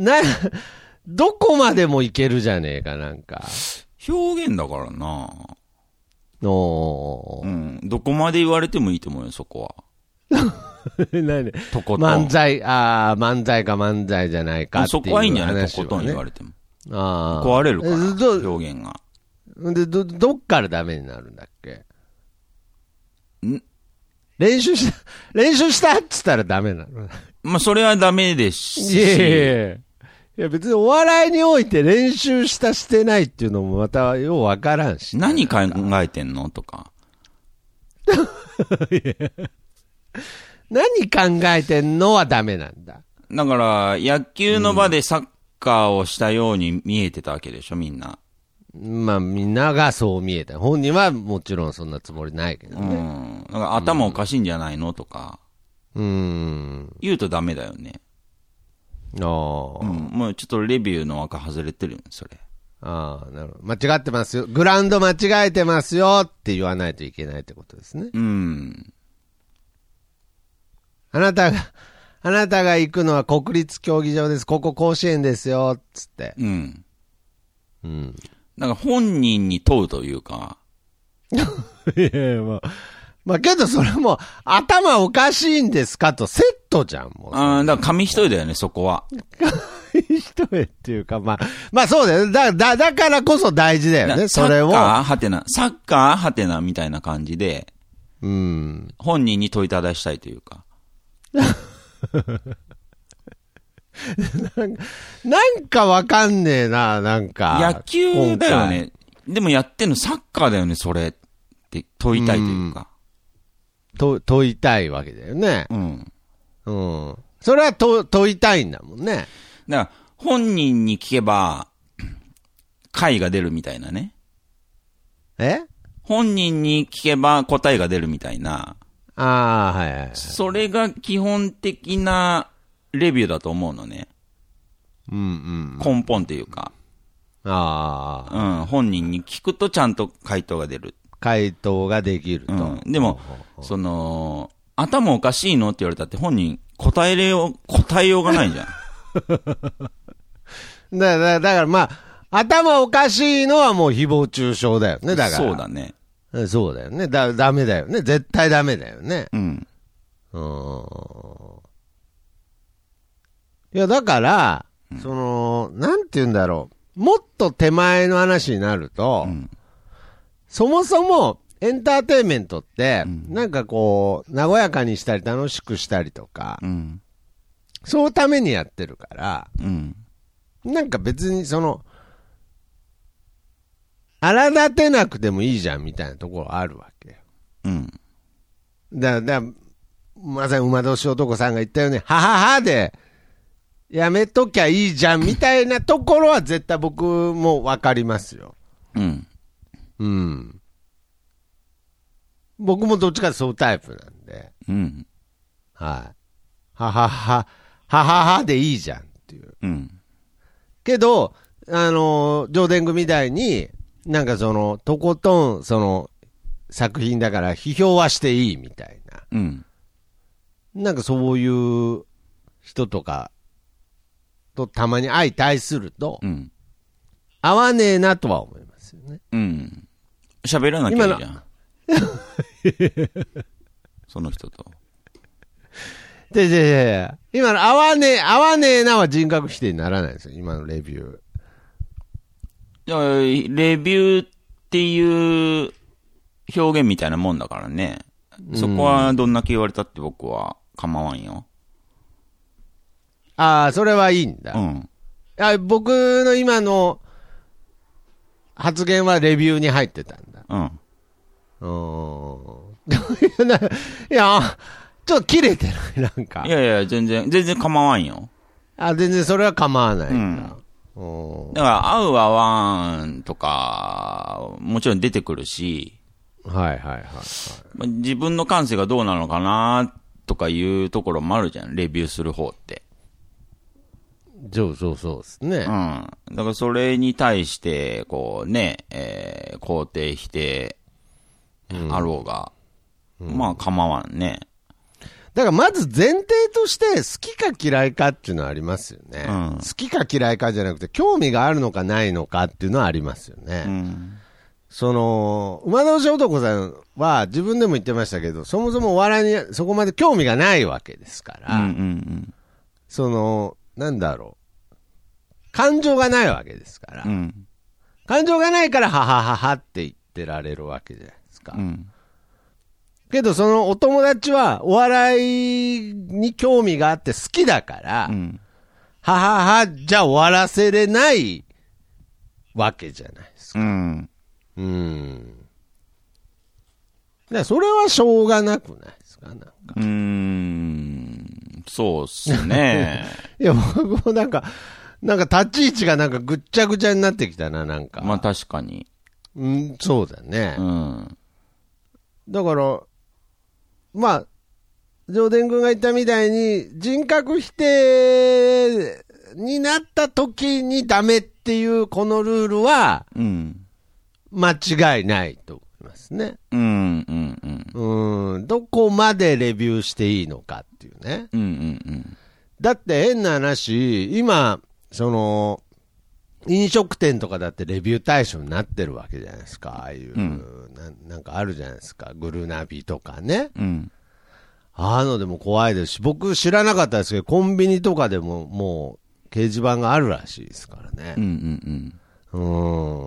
な、どこまでもいけるじゃねえか、なんか。 表現だからな。 おー。 うん。どこまで言われてもいいと思うよ、そこは。 何とことん。 漫才、ああ、漫才か漫才じゃないかっていう話、ね。 そこはいいんじゃない？とことん言われても。 ああ。 壊れるから、表現が。 で、ど、どっからダメになるんだっけ？ ん練習した、練習したって言ったらダメなの？ まあ、それはダメですし。 いやいやいや。いや別にお笑いにおいて練習したしてないっていうのもまたようわからんし。 何考えてんのとか。 何考えてんのはダメなんだ。 だから、野球の場でサッカーをしたように見えてたわけでしょ、みんな。 まあ、みんながそう見えた。本人はもちろんそんなつもりないけどね。 うん。だから頭おかしいんじゃないのとか。 うん。 言うとダメだよね。 ああ。 うん。もうちょっとレビューの枠外れてるよね、それ。 ああ、なるほど。間違ってますよ。グラウンド間違えてますよって言わないといけないってことですね。 うん。 あなたが、あなたが行くのは国立競技場です。ここ甲子園ですよ。つって。 うん。 うん。 なんか本人に問うというか。 いやいや、まあ。まあけどそれも頭おかしいんですかとセットじゃん、もう。 ああ、だから紙一重だよね、そこは。 紙一重っていうか、まあ、まあそうだよ。だ、だ、だからこそ大事だよね、それを。 サッカーはてな、サッカーはてなみたいな感じで、 うん。 本人に問いただしたいというか。 なんか、なんかわかんねえな、なんか。 野球だよね。でもやってんのサッカーだよね、それって問いたいというか。 と問いたいわけだよね。 うん。 うん。それはと問いたいんだもんね。 だから、本人に聞けば、解が出るみたいなね。 え？ 本人に聞けば答えが出るみたいな。 ああ、はいはい。 それが基本的なレビューだと思うのね。 うんうん。 根本というか。 ああ。うん。本人に聞くとちゃんと回答が出る。 回答ができると。 うん、でも、その、頭おかしいのって言われたって本人答えれよう、答えようがないじゃん。 だから、だからまあ、頭おかしいのはもう誹謗中傷だよね、だから。 そうだね。 そうだよね。だ、ダメだよね。絶対ダメだよね。 うん。 うん。いや、だから、うん、その、なんて言うんだろう。もっと手前の話になると、うん、そもそもエンターテインメントって、うん、なんかこう、和やかにしたり楽しくしたりとか、うん、そのためにやってるから、うん、なんか別にその、荒立てなくてもいいじゃんみたいなところあるわけよ。うん。だ、だ、まさに馬年男さんが言ったように、はははで、やめときゃいいじゃんみたいなところは絶対僕もわかりますよ。うん。うん。僕もどっちかそういうタイプなんで。うん。はい。ははは、はははでいいじゃんっていう。うん。けど、あの、上田組みたいに、なんかその、とことん、その、作品だから批評はしていいみたいな。うん。なんかそういう人とか、とたまに相対すると、うん、合わねえなとは思いますよね。うん。 喋らなきゃいいじゃん。その人と。 で、で、で、今の合わねえ、合わねえなは人格否定にならないですよ、今のレビュー。 レビューっていう表現みたいなもんだからね。そこはどんだけ言われたって僕は構わんよ。 ああ、それはいいんだ。うん。あ、僕の今の発言はレビューに入ってたんだ。うん。うーん。いや、ちょっと切れてる、なんか。 いやいや、全然、全然構わんよ。 あ、全然それは構わないんだ。 うん、だから、合う合わんとか、もちろん出てくるし。 はいはいはい、はい。 自分の感性がどうなのかなとかいうところもあるじゃん、レビューする方って。 そうそうそうですね。 うん。だからそれに対して、こうね、えー、肯定否定あろうが、うん、まあ構わんね。 だからまず前提として好きか嫌いかっていうのはありますよね。うん、好きか嫌いかじゃなくて興味があるのかないのかっていうのはありますよね。うん、その、馬年男さんは自分でも言ってましたけど、そもそもお笑いにそこまで興味がないわけですから、うんうんうん、その、なんだろう。感情がないわけですから。うん、感情がないから、ははははって言ってられるわけじゃないですか。うん、けど、そのお友達は、お笑いに興味があって好きだから、うん、ははは、じゃあ終わらせれないわけじゃないですか。うん。うん。だそれはしょうがなくないですか、なんか。 うーん。そうっすね。 いや、僕もなんか、なんか立ち位置がなんかぐっちゃぐちゃになってきたな、なんか。 まあ確かに。 うん、そうだね。うん。だから、まあ、上田君が言ったみたいに、人格否定になった時にダメっていうこのルールは、うん。間違いないと思いりますね。 うん、うん、 うん。うん。どこまでレビューしていいのかっていうね。 うん、うん、うん。 だって変な話、今、その、飲食店とかだってレビュー対象になってるわけじゃないですか。ああいう、うん、な, なんかあるじゃないですか。グルナビとかね。 うん。 ああのでも怖いですし、僕知らなかったですけど、コンビニとかでももう掲示板があるらしいですからね。 うんうんうん。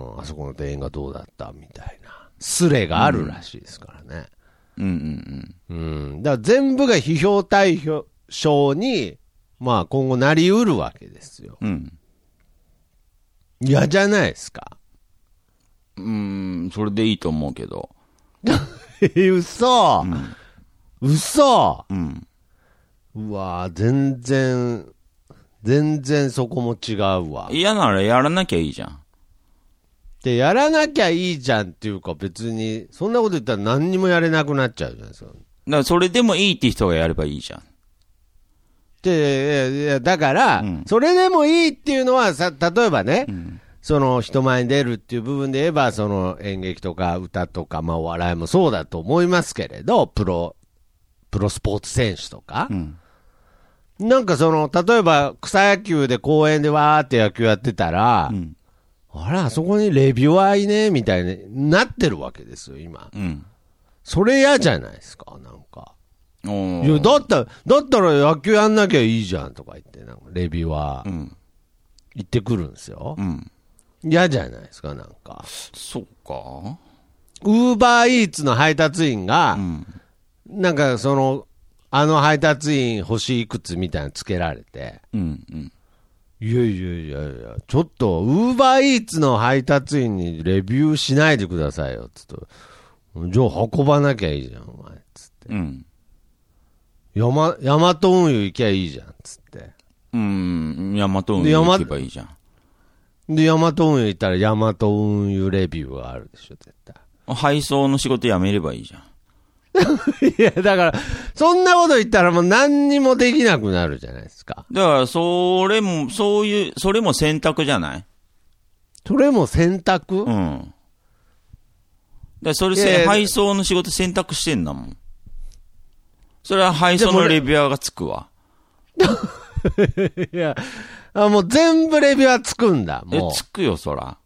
うん。あそこの店員がどうだったみたいな。スレがあるらしいですからね。 うんうんうん。うん。だから全部が批評対象に、まあ今後なりうるわけですよ。 うん。 嫌じゃないですか。 うーん、それでいいと思うけど。 え、嘘、うん、嘘、 うん、 うわぁ、全然、全然そこも違うわ。 嫌ならやらなきゃいいじゃん。 で、やらなきゃいいじゃんっていうか別に、そんなこと言ったら何にもやれなくなっちゃうじゃないですか。だからそれでもいいって人がやればいいじゃん。 で、いや、だから、うん、それでもいいっていうのはさ、例えばね、うん、その人前に出るっていう部分で言えば、その演劇とか歌とか、まあお笑いもそうだと思いますけれど、プロ、プロスポーツ選手とか、うん、なんかその、例えば草野球で公園でわーって野球やってたら、うん、あれ、あそこにレビュアーいねみたいになってるわけですよ、今。うん、それ嫌じゃないですか、なんか。いや、だったら、だったら野球やんなきゃいいじゃんとか言って、なんかレビュアー、言ってくるんですよ。うん。嫌じゃないですか、なんか。 そうか。 ウーバーイーツの配達員が、うん、なんかその、あの配達員星いくつみたいなのつけられて、うんうん。いやいやいやいや、ちょっと、ウーバーイーツの配達員にレビューしないでくださいよ、つって。じゃあ運ばなきゃいいじゃん、お前、つって。うん。ヤマ、ヤマト運輸行きゃいいじゃん、つって。 うーん、ヤマト運輸行けばいいじゃん。 で、ヤマト運輸行ったらヤマト運輸レビューがあるでしょ、絶対。 配送の仕事辞めればいいじゃん。 いや、だから、そんなこと言ったらもう何にもできなくなるじゃないですか。 だから、それも、そういう、それも選択じゃない？ それも選択？うん。 だからそれせ、配送の仕事選択してんだもん。それは配送のレビュアーがつくわ。 いやあ、もう全部レビュアーつくんだ。もうえ、つくよ、そら。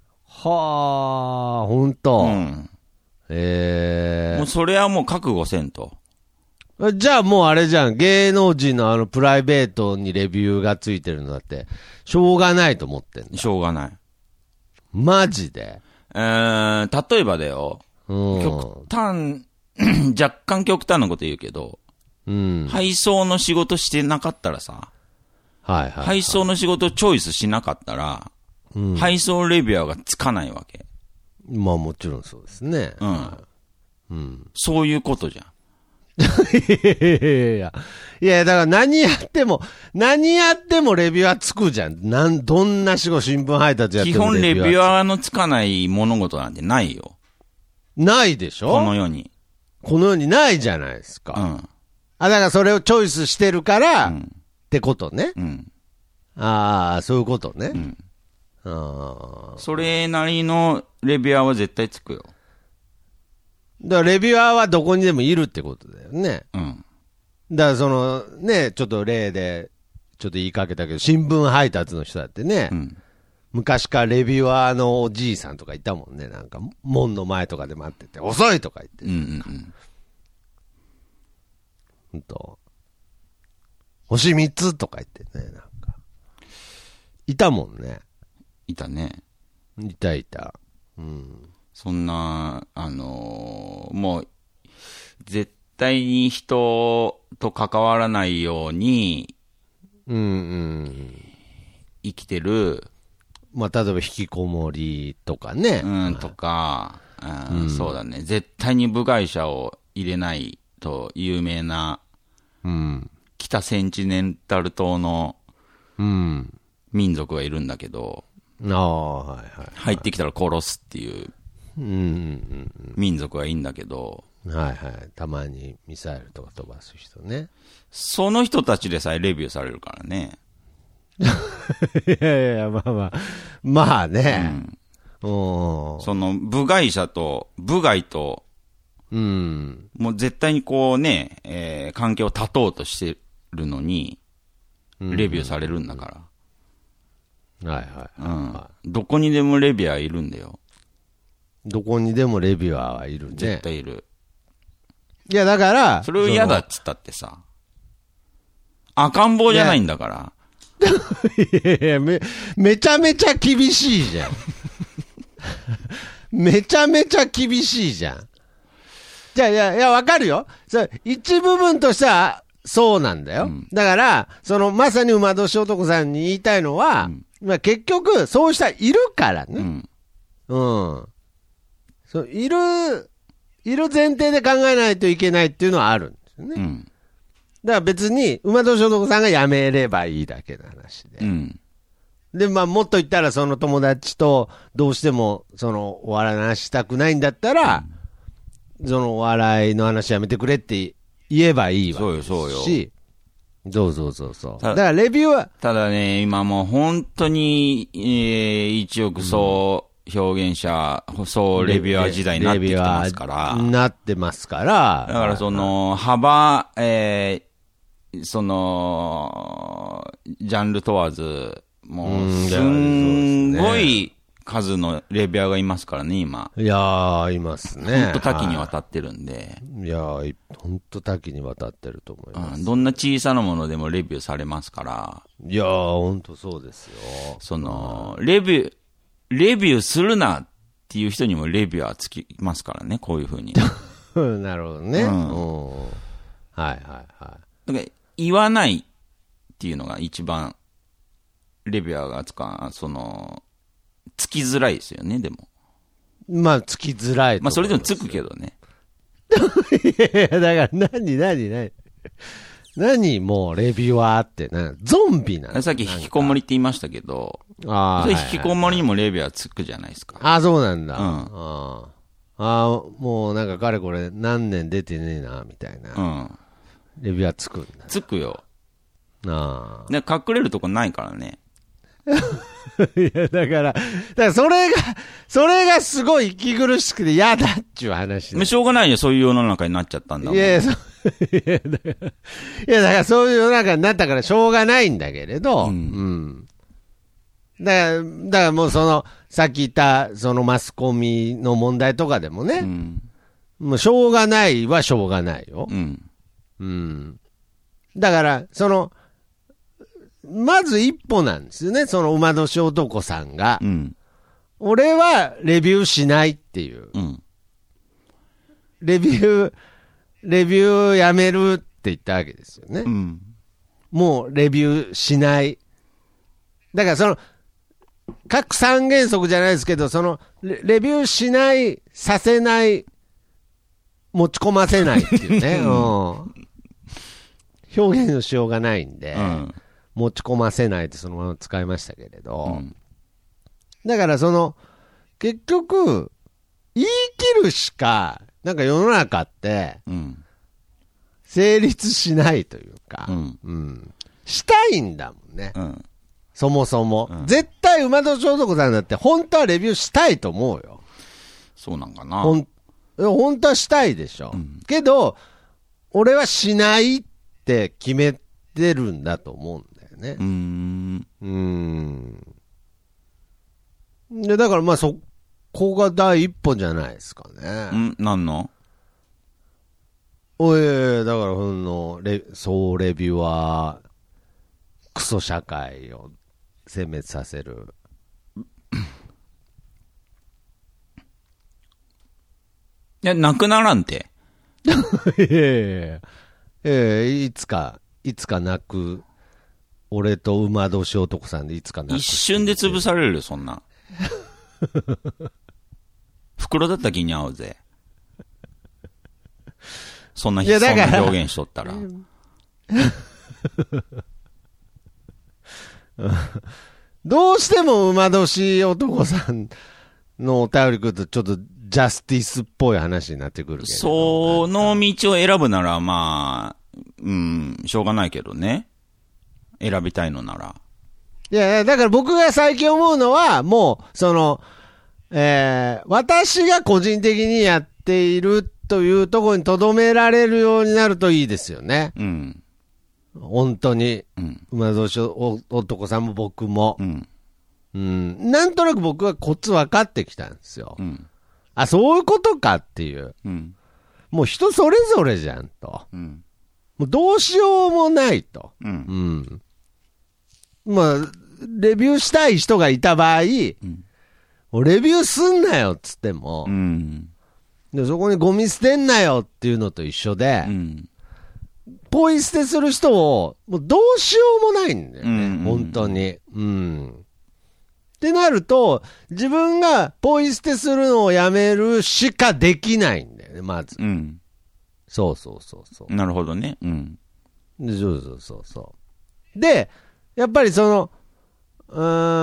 はあ、ほんと。うん。ええー。 もうそれはもう覚悟せんと。 じゃあもうあれじゃん。芸能人のあのプライベートにレビューがついてるのだって、しょうがないと思ってんだ。 しょうがない。 マジで。 えー、例えばだよ。うん。極端、若干極端なこと言うけど、うん、配送の仕事してなかったらさ、はいはいはい、配送の仕事をチョイスしなかったら、うん、配送レビュアーがつかないわけ。 まあもちろんそうですね。 うん。うん、そういうことじゃん。 いやいやいや。いや、だから何やっても、何やってもレビュアーつくじゃん。なん、どんな仕事、新聞配達やっても基本レビュアーのつかない物事なんてないよ。 ないでしょ？ この世に。 この世にないじゃないですか。うん。あ、だからそれをチョイスしてるから、うん、ってことね。うん。ああ、そういうことね。うん。 ああ。それなりのレビュアーは絶対つくよ。 だからレビュアーはどこにでもいるってことだよね。うん。だからその、ね、ちょっと例で、ちょっと言いかけたけど、新聞配達の人だってね、うん、昔からレビュアーのおじいさんとかいたもんね。なんか、門の前とかで待ってて、遅いとか言って。うんうんうん。ほんと。星みっつとか言ってね、なんか。いたもんね。 いたね。 いたいた。うん。 そんな、あのー、もう、絶対に人と関わらないように、うんうん。生きてる。 まあ、例えば引きこもりとかね。 うん、とか、うん、そうだね。絶対に部外者を入れないと有名な、うん。北センチネンタル島の、うん。民族がいるんだけど、ああ、はいはい、はい。入ってきたら殺すっていう、うん。民族がいいんだけど、 はいはい。たまにミサイルとか飛ばす人ね。 その人たちでさえレビューされるからね。 いやいや、まあまあ。まあね。 おその、部外者と、部外と、 うん。 もう絶対にこうね、えー、関係を断とうとしてるのに、レビューされるんだから。 うん、はいはい、はい、 うん。どこにでもレビュアーいるんだよ。 どこにでもレビュアーはいるね。 絶対いる。 いや、だから。 それを嫌だっつったってさ。赤ん坊じゃないんだから。 いやいや、め、めちゃめちゃ厳しいじゃん。めちゃめちゃ厳しいじゃん。じゃあ、いや、いや、わかるよ。それ一部分としては、そうなんだよ。うん、だから、その、まさに馬年男さんに言いたいのは、うん、まあ結局、そうしたらいるからね。うん。うん。そう、いる、いる前提で考えないといけないっていうのはあるんですよね。うん。だから別に、馬年男さんが辞めればいいだけの話で。うん。で、まあ、もっと言ったら、その友達と、どうしても、その、お笑いの話したくないんだったら、うん、その、お笑いの話やめてくれって言えばいいわけですし。そうよ、そうよ。そうそうそうそう。だから、レビューは。 ただね、今もう本当に、えー、一億総表現者、うん、総レビュアー時代になってきてますから。 なってますから。 だから、その、幅、えー、その、ジャンル問わず、もう、すんごい数のレビュアーがいますからね、今。 いやー、いますね。 ほんと多岐にわたってるんで。 いやー、ほんと多岐にわたってると思います。 うん、どんな小さなものでもレビューされますから。 いやー、ほんとそうですよ。 その、レビュー、レビューするなっていう人にもレビュアーつきますからね、こういう風に。 なるほどね。うん。はいはいはい。 だから言わないっていうのが一番、レビュアーがつか、その、つきづらいですよね、でも。 まあ、つきづらい。 まあ、それでもつくけどね。 いやいや、だから、何、何、何。何、もう、レビュアーってな、ゾンビなの？ さっき引きこもりって言いましたけど、ああ。それ引きこもりにもレビュアーつくじゃないですか。 ああ、そうなんだ。うん。ああ、もうなんか彼これ何年出てねえな、みたいな。うん。レビュアーつくんだ。 つくよ。 ああ。 ね、隠れるとこないからね。 いや、だから、だからそれが、それがすごい息苦しくて嫌だっていう話で。 しょうがないよ、そういう世の中になっちゃったんだもん。 いや、そう、いや、だから、いや、だからそういう世の中になったからしょうがないんだけれど、うん。うん、だから、だからもうその、さっき言った、そのマスコミの問題とかでもね、うん、もうしょうがないはしょうがないよ。うん。うん。だから、その、まず一歩なんですよね、その馬年男さんが。うん、俺はレビューしないっていう。うん、レビュー、レビューやめるって言ったわけですよね。うん、もうレビューしない。だからその、各三原則じゃないですけど、そのレ、レビューしない、させない、持ち込ませないっていうね。うん、表現のしようがないんで。うん、持ち込ませないってそのまま使いましたけれど、うん、だからその結局言い切るしかなんか世の中って成立しないというか、うんうん、したいんだもんね、うん、そもそも、うん、絶対馬年男さんだって本当はレビューしたいと思うよ。 そうなんかな。 ほん本当はしたいでしょ、うん、けど俺はしないって決めてるんだと思うんだよね。うーん。うーん。で、だからまあそこが第一歩じゃないですかね。 んなんのおい、だからその、レ、総レビューは、クソ社会を殲滅させる。 いや、なくならんて。 いやいやいやええ、いつか、いつかなく、俺と馬年男さんでいつかなく。 一瞬で潰されるよ、そんな。袋だった気に合うぜ。そんな、そんな表現しとったら。 どうしても馬年男さんのお便り来るとちょっとジャスティスっぽい話になってくるけど。 その道を選ぶならまあ、うん、しょうがないけどね。選びたいのなら。 いや、だから僕が最近思うのは、もう、その、 えー、私が個人的にやっているというところに留められるようになるといいですよね。 うん。 本当に。 うん。 馬年男さんも僕も。 うん。 うん。なんとなく僕はコツ分かってきたんですよ。 うん。 あ、そういうことかっていう。 うん。 もう人それぞれじゃんと。 うん。 もうどうしようもないと。 うん。 うん。まあ、レビューしたい人がいた場合、うん、もうレビューすんなよっつっても、 うん、 でそこにゴミ捨てんなよっていうのと一緒で、うん、ポイ捨てする人をもうどうしようもないんだよね、うんうん、本当に。うん。ってなると、自分がポイ捨てするのをやめるしかできないんだよね、まず。うん、そうそうそうそう。 なるほどね。うん。 そうそうそうそう。で、やっぱりその、う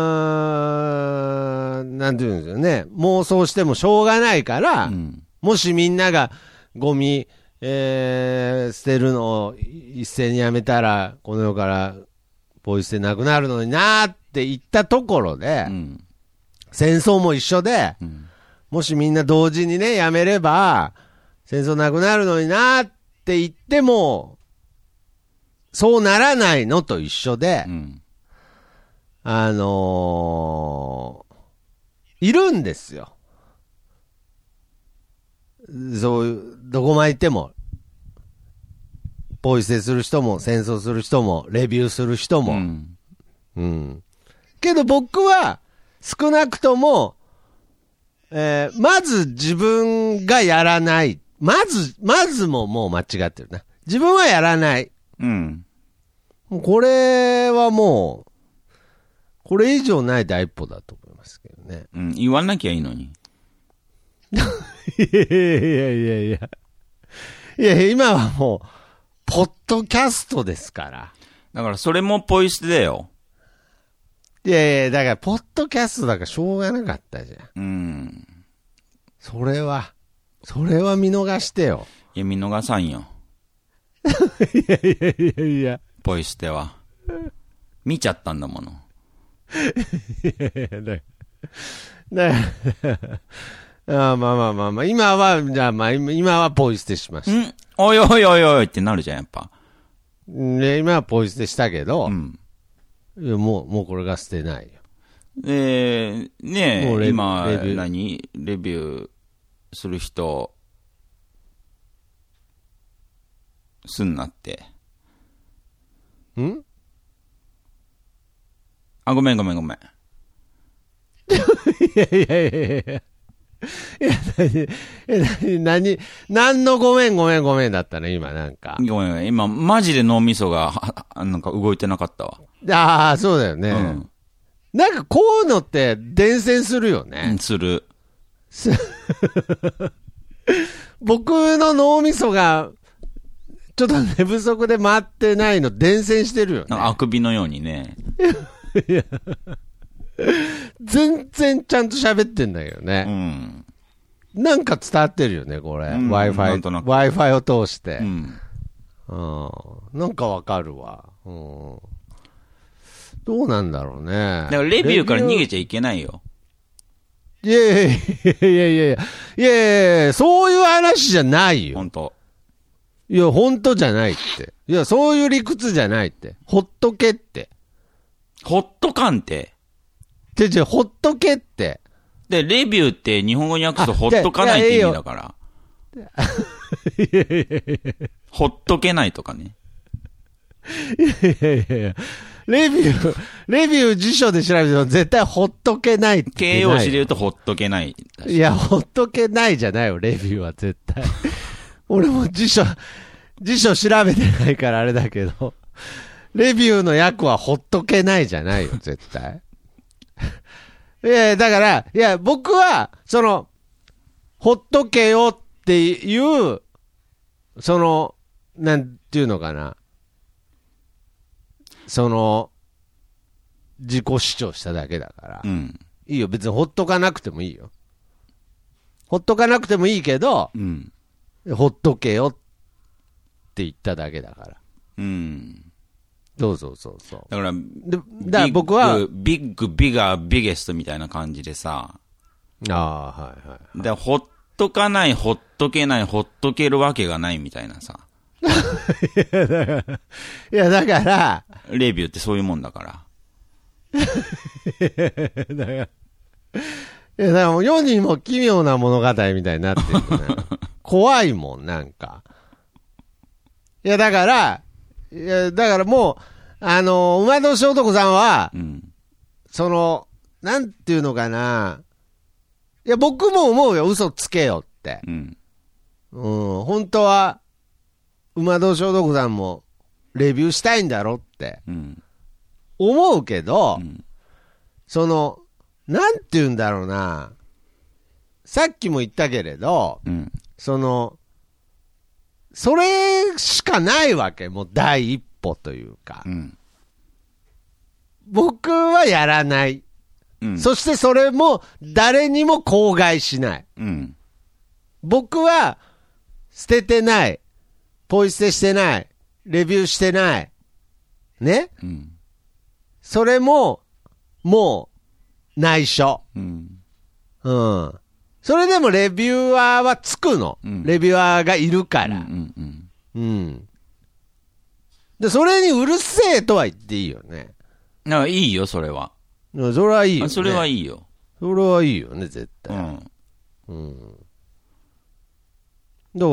ーん、なんていうんですよね。妄想してもしょうがないから、うん、もしみんながゴミ、えー、捨てるのを一斉にやめたら、この世からポイ捨てなくなるのになーって言ったところで、うん、戦争も一緒で、うん、もしみんな同時にね、やめれば、戦争なくなるのになーって言っても、そうならないのと一緒で、うんあのー、いるんですよ。そういう、どこまで行っても、ポイ捨てする人も、戦争する人も、レビューする人も。うん。うん、けど僕は、少なくとも、えー、まず自分がやらない。まず、まずももう間違ってるな。自分はやらない。うん。これはもう、これ以上ない第一歩だと思いますけどね。 うん、言わなきゃいいのに。 いやいやいやいやいや。いや、今はもう、ポッドキャストですから。 だからそれもポイ捨てだよ。 いやいや、だからポッドキャストだからしょうがなかったじゃん。うん。それは、それは見逃してよ。 いや、見逃さんよ。 いやいやいやいや。 ポイ捨ては。見ちゃったんだもの。 いやいや、だあまあまあまあまあ、今は、じゃあまあ、今はポイ捨てしました。 んおいおいおいおいってなるじゃん、やっぱ。 ね、今はポイ捨てしたけど、うん、いやもう、もうこれが捨てないよ。 えー、ねえ、レ今、レビュー何レビューする人、すんなって。んあ、ごめんごめんごめん。 いやいやいやいや。いや、何、何、何のごめんごめんごめんだったね、今なんか。 ごめん、今、マジで脳みそが、なんか動いてなかったわ。 ああ、そうだよね。うん、なんかこういうのって伝染するよね。 うん、する。 僕の脳みそが、ちょっと寝不足で回ってないの伝染してるよね。 あくびのようにね。 いや全然ちゃんと喋ってんだけどね。うん。なんか伝わってるよね、これ。うん、Wi-Fi、Wi-Fi を通して。うん。うん、なんかわかるわ。うん。どうなんだろうね。だからレビューから逃げちゃいけないよ。 いやいやいやいやいやいやいやいやそういう話じゃないよ。 本当。 いや、本当じゃないって。いや、そういう理屈じゃないって。ほっとけって。 ほっとかんって。 で、じゃほっとけって。 で、レビューって日本語に訳すとほっとかないって意味だから。いやいやいやいやほっとけないとかね。 いやいやいやいや。レビュー、レビュー辞書で調べても絶対ほっとけないって。 形容詞で言うとほっとけない。 いや、ほっとけないじゃないよ、レビューは絶対。俺も辞書、辞書調べてないからあれだけど、レビューの訳はほっとけないじゃないよ、絶対。いや、だから、いや、僕は、その、ほっとけよっていう、その、なんていうのかな。その、自己主張しただけだから。うん、いいよ、別にほっとかなくてもいいよ。ほっとかなくてもいいけど、うん、ほっとけよって言っただけだから。うん。そうそうそうそう。 だから、 でだから僕は、 ビッグ、ビガー、ビゲストみたいな感じでさ、 ああ、はいはい。 で、ほっとかない、ほっとけない、ほっとけるわけがないみたいなさ。 いや、だから、いや、だから、 レビューってそういうもんだから。 だから、いや、だからもう世にも奇妙な物語みたいになってる、ね。怖いもん、なんか。いや、だから、いや、だからもう、あの、馬年男さんは、 うん、その、なんていうのかな。いや、僕も思うよ、嘘つけよって。 うん。 うん、本当は、馬年男さんも、レビューしたいんだろって。うん、思うけど、うん、その、なんて言うんだろうな。さっきも言ったけれど、うん、その、それしかないわけ。もう第一歩というか。うん、僕はやらない、うん。そしてそれも誰にも口外しない。うん、僕は捨ててない。ポイ捨てしてない。レビューしてない。ね、うん、それも、もう、内緒。うん。うん。それでもレビュアーはつくの。うん、レビュアーがいるから。うん、うんうん。うん。で、それにうるせえとは言っていいよね。 あ、いいよ、それは。 それはいいよ、ね。 それはいいよ。 それはいいよね、絶対。うん。うん。だから、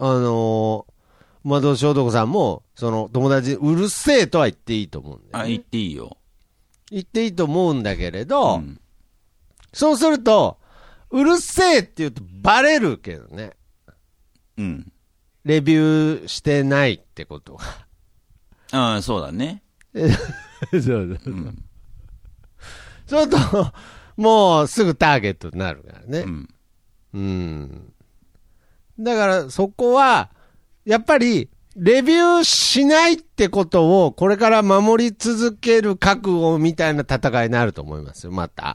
あのー、馬年男さんも、その友達にうるせえとは言っていいと思うんだよ、ね。 あ、言っていいよ。 言っていいと思うんだけれど、うん、そうすると、うるせえって言うとバレるけどね。うん。レビューしてないってことが。 ああ、そうだね。 そうそうそう。うん、そうすると、もうすぐターゲットになるからね。うん。うん。だからそこは、やっぱり、レビューしないってことを、これから守り続ける覚悟みたいな戦いになると思いますよ、また。うん、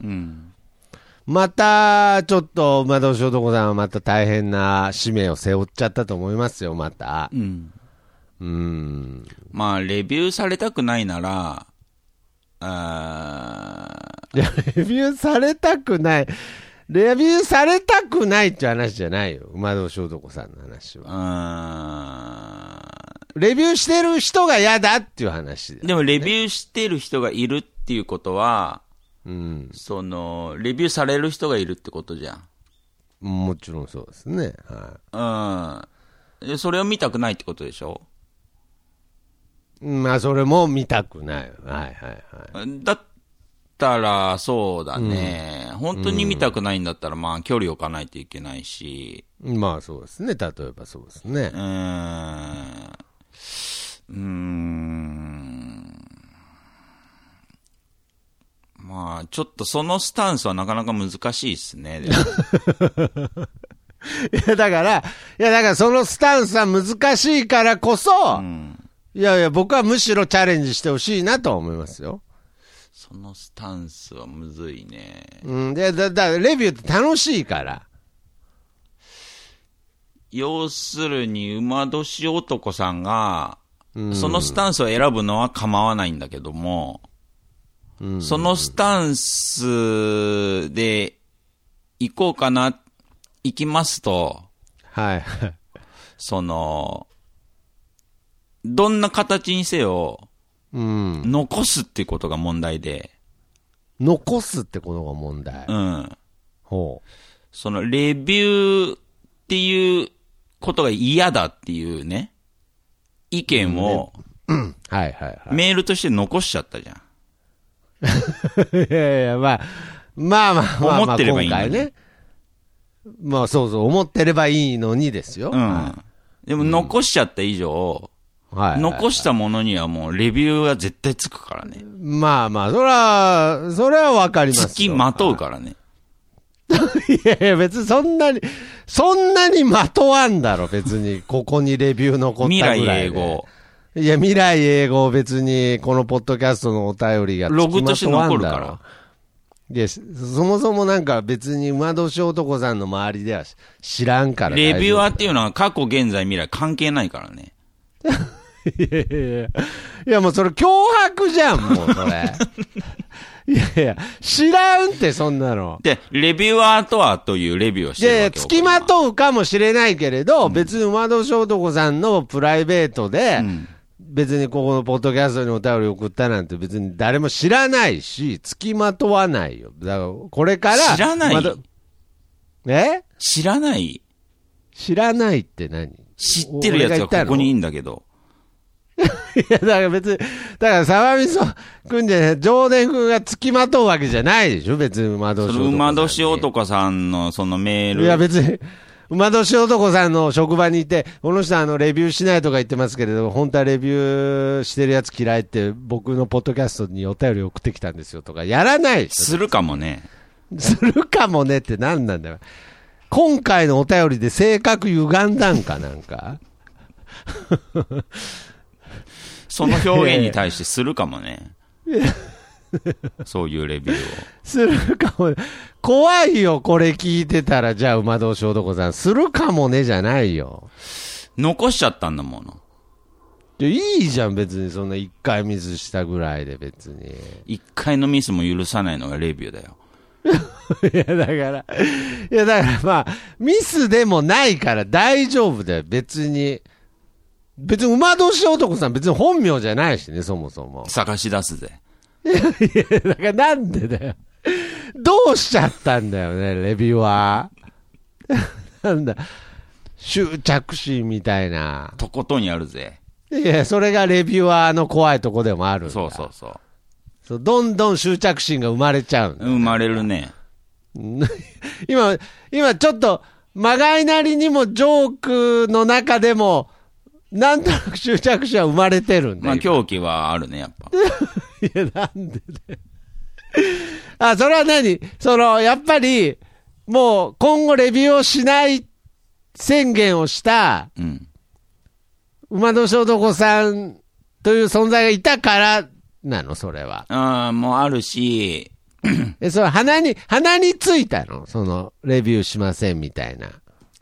また、ちょっと、馬年男さんはまた大変な使命を背負っちゃったと思いますよ、また。うん。 うん。まあ、レビューされたくないなら、あいや、レビューされたくない。レビューされたくないって話じゃないよ。馬年男さんの話は。あレビューしてる人が嫌だっていう話で、ね。 でもレビューしてる人がいるっていうことは、うん、その、レビューされる人がいるってことじゃん。 もちろんそうですね。はい。うん。それを見たくないってことでしょ？ まあ、それも見たくない。はいはいはい。 だったら、そうだね、うん。本当に見たくないんだったら、まあ、距離を置かないといけないし。 まあ、そうですね。例えばそうですね。うーん。 うーん。まあ、ちょっとそのスタンスはなかなか難しいですね。でもいや、だから、いや、だからそのスタンスは難しいからこそ、うん、いやいや、僕はむしろチャレンジしてほしいなと思いますよ。 そのスタンスはむずいね。 うん、で、だ、だ、レビューって楽しいから。 要するに、馬年男さんが、うん、そのスタンスを選ぶのは構わないんだけども、うん、そのスタンスで行こうかな、行きますと、はい。その、どんな形にせよ、うん、残すってことが問題で。 残すってことが問題。うん。 ほう。その、レビューっていうことが嫌だっていうね、意見を、うんね、はいはいはい。メールとして残しちゃったじゃん。 いやいや、まあ、まあまあ、まあ、思ってればいいのに。ね、まあそうそう、思ってればいいのにですよ。うん。 はい、でも残しちゃった以上、うんはいはいはい、残したものにはもうレビューは絶対つくからね。 まあまあ、それは、それはわかりますよ。 つきまとうからね。 いやいや、別にそんなに、そんなにまとわんだろ、別に。ここにレビュー残ったぐらいで。未来英語。いや、未来英語別に、このポッドキャストのお便りがつきまとわんだろ。ログとして残るから。いや、そもそもなんか別に馬年男さんの周りでは知らんから。 レビュアーっていうのは過去、現在、未来関係ないからね。 いやいやいや、いやもうそれ脅迫じゃん、もうそれ。いやいや、知らんって、そんなの。 で、レビュアーとはというレビューをしてるわけ。 いやいや、付きまとうかもしれないけれど、うん、別に馬年男さんのプライベートで、うん、別にここのポッドキャストにお便り送ったなんて別に誰も知らないし、付きまとわないよ。だからこれから。 知らない、ま、 え知らない知らないって何？ 知ってるやつはここにいいんだけど。 いや、だから別に、だから沢味噌くんじゃね、上田くんが付きまとうわけじゃないでしょ、別に馬年男さんに。 馬年男さんのそのメール。 いや別に、馬年男さんの職場にいて、この人あのレビューしないとか言ってますけれど、本当はレビューしてるやつ嫌いって僕のポッドキャストにお便り送ってきたんですよとか、やらないでしょ。 するかもね。 するかもねって何なんだよ。今回のお便りで性格歪んだんかなんか。 その表現に対してするかもね。そういうレビューを。 するかもね。怖いよ、これ聞いてたら、じゃあ馬年男さん。するかもねじゃないよ。 残しちゃったんだもの。 いや、いいじゃん、別に。そんな一回ミスしたぐらいで別に。 一回のミスも許さないのがレビューだよ。 いや、だから、いや、だからまあ、ミスでもないから大丈夫だよ、別に。別に馬年男さん別に本名じゃないしね、そもそも。 探し出すぜ。 いやいや、だからなんでだよ。どうしちゃったんだよね、レビューは。なんだ、執着心みたいな。 とことんやるぜ。 いや、それがレビュアーの怖いとこでもあるんだ。 そうそうそう。 そうどんどん執着心が生まれちゃうんだ。 生まれるね。 今、今ちょっと、まがいなりにもジョークの中でも、なんとなく執着心は生まれてるんだ。 まあ狂気はあるね、やっぱ。 いや、なんでだよ。あ、それは何その、やっぱり、もう今後レビューをしない宣言をした、うん、馬年男さんという存在がいたからなの、それは。 ああ、もうあるし。 え、それ鼻に、鼻についたのその、レビューしませんみたいな。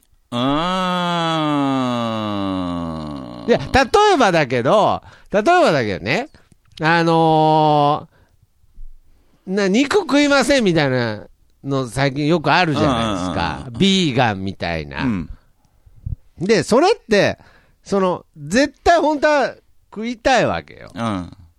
あー。いや、例えばだけど、例えばだけどね、あのー、な、肉食いませんみたいなの最近よくあるじゃないですか。ビーガンみたいな。うん、で、それって、その、絶対本当は食いたいわけよ。うん。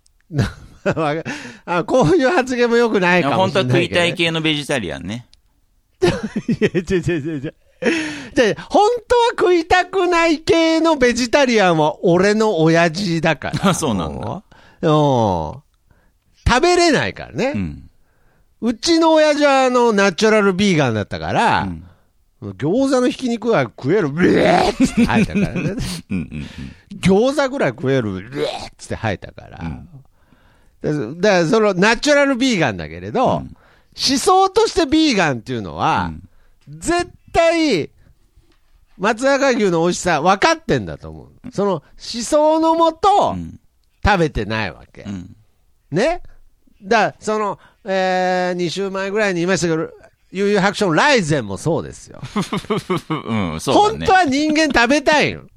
あ、こういう発言もよくないかもしれないけど、ね。本当は食いたい系のベジタリアンね。 いや、違う違う違う違う。で、本当は食いたくない系のベジタリアンは俺の親父だから。 そうなんだ。 うん。食べれないからね。うん。うちの親父はあの、ナチュラルビーガンだったから、うん、餃子のひき肉は食える、ブレーって吐いたからね。うんうんうん、餃子ぐらい食える、ブレーって吐いたから。うん、だからそのナチュラルビーガンだけれど、うん、思想としてビーガンっていうのは、うん、絶対、松阪牛の美味しさ分かってんだと思う。その思想のもと、うん、食べてないわけ。うん、ね。だからその、えー、に週前ぐらいに言いましたけど、悠々白書のライゼンもそうですよ。 うん、そうだね。 本当は人間食べたいの。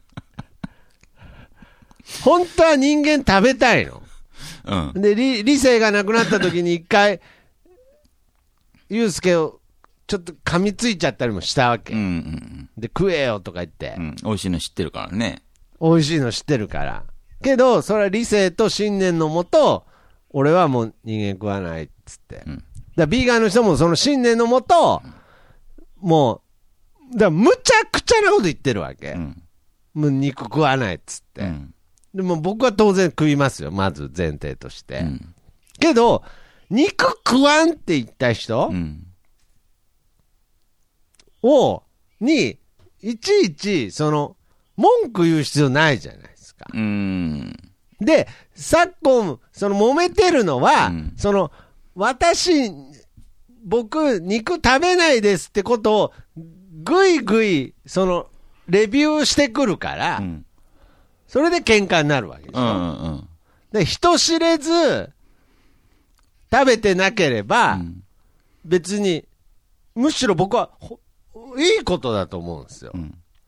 本当は人間食べたいの。うん、で理、理性がなくなった時に一回、ユースケをちょっと噛みついちゃったりもしたわけ。うんうん、で、食えよとか言って、 うん。美味しいの知ってるからね。 美味しいの知ってるから。けど、それは理性と信念のもと、俺はもう人間食わないっつって。うん、だからビーガンの人もその信念のもと、うん、もう、だからむちゃくちゃなこと言ってるわけ。うん、もう肉食わないっつって。うん、でも僕は当然食いますよ。まず前提として。うん、けど、肉食わんって言った人、うん、を、に、いちいち、その、文句言う必要ないじゃないですか。うーんで、昨今、その揉めてるのは、うん、その、私、僕、肉食べないですってことを、ぐいぐい、その、レビューしてくるから、うん、それで喧嘩になるわけでしょ。うんうん、で、人知れず、食べてなければ、うん、別に、むしろ僕は、いいことだと思うんですよ。うん、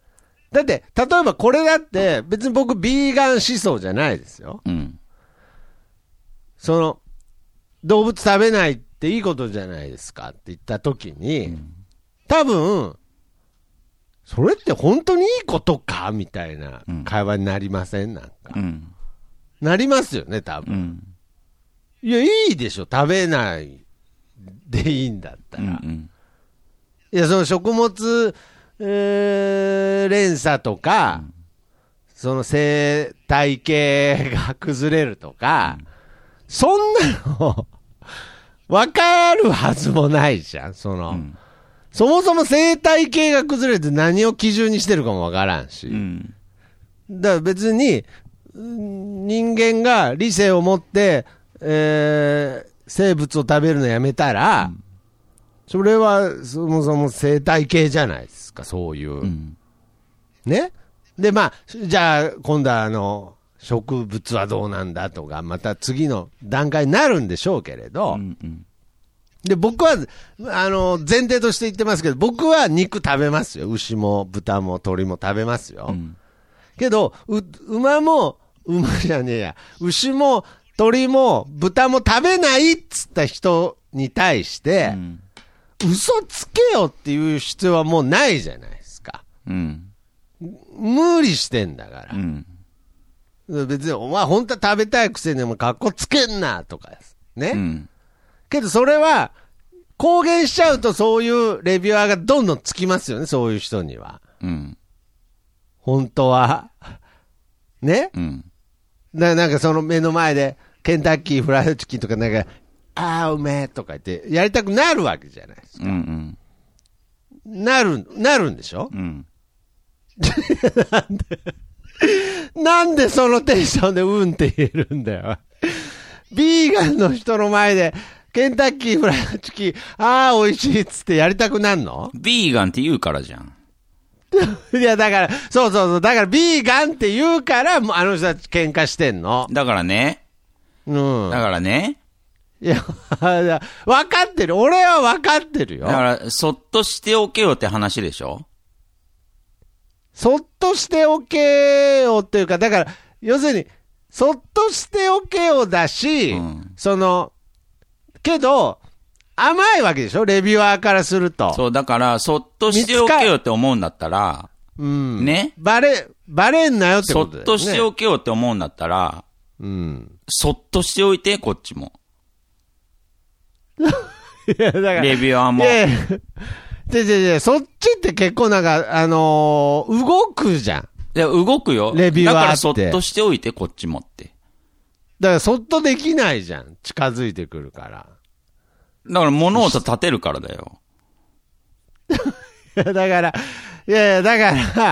だって、例えばこれだって、別に僕、ビーガン思想じゃないですよ。 うん。 その、動物食べないっていいことじゃないですかって言ったときに、うん、多分、それって本当にいいことかみたいな会話になりません？なんか。うん、なりますよね、多分。うん、いや、いいでしょ、食べないでいいんだったら。うんうん、いや、その食物、えー、連鎖とか、うん、その生態系が崩れるとか、うん、そんなの、わかるはずもないじゃん、その。うんそもそも生態系が崩れて何を基準にしてるかもわからんし。うん、だから別に、人間が理性を持って、えー、生物を食べるのやめたら、うん、それはそもそも生態系じゃないですか、そういう。うん、ね。で、まあ、じゃあ、今度はあの、植物はどうなんだとか、また次の段階になるんでしょうけれど、うんうんで、僕は、あの、前提として言ってますけど、僕は肉食べますよ。牛も豚も鶏も食べますよ。うん、けど、う、馬も、馬じゃねえや、牛も鶏も豚も食べないっつった人に対して、うん、嘘つけよっていう必要はもうないじゃないですか。うん、無理してんだから。うん、別に、お前本当は食べたいくせにもかっこつけんなとかね。うんけどそれは、公言しちゃうとそういうレビュアーがどんどんつきますよね、そういう人には。うん。本当は。ねうん。な、なんかその目の前で、ケンタッキーフライドチキンとかなんか、あーうめーとか言って、やりたくなるわけじゃないですか。うんうん。なる、なるんでしょうん。なんで、なんでそのテンションでうんって言えるんだよ。ビーガンの人の前で、ケンタッキーフライドチキン、あー美味しいっつってやりたくなんの？ ビーガンって言うからじゃん。 いやだから、そうそうそう、だからビーガンって言うから、もうあの人たち喧嘩してんの。 だからね。うん。だからね。 いや、分かってる。俺は分かってるよ。 だから、そっとしておけよって話でしょ？ そっとしておけよっていうか、だから、要するに、そっとしておけよだし、うん、その、けど、甘いわけでしょレビュアーからすると。 そう、だから、そっとしておけよって思うんだったら、うん。ね。 バレ、バレんなよってことだよね。 そっとしておけよって思うんだったら、うん。そっとしておいて、こっちも。いや、だから。レビュアーも。いやいや、 でででそっちって結構なんか、あのー、動くじゃん。 いや、動くよ。 レビュアーって。だからそっとしておいて、こっちもって。 だからそっとできないじゃん。近づいてくるから。 だから物音立てるからだよ。 いや、だから、いやいや、だから、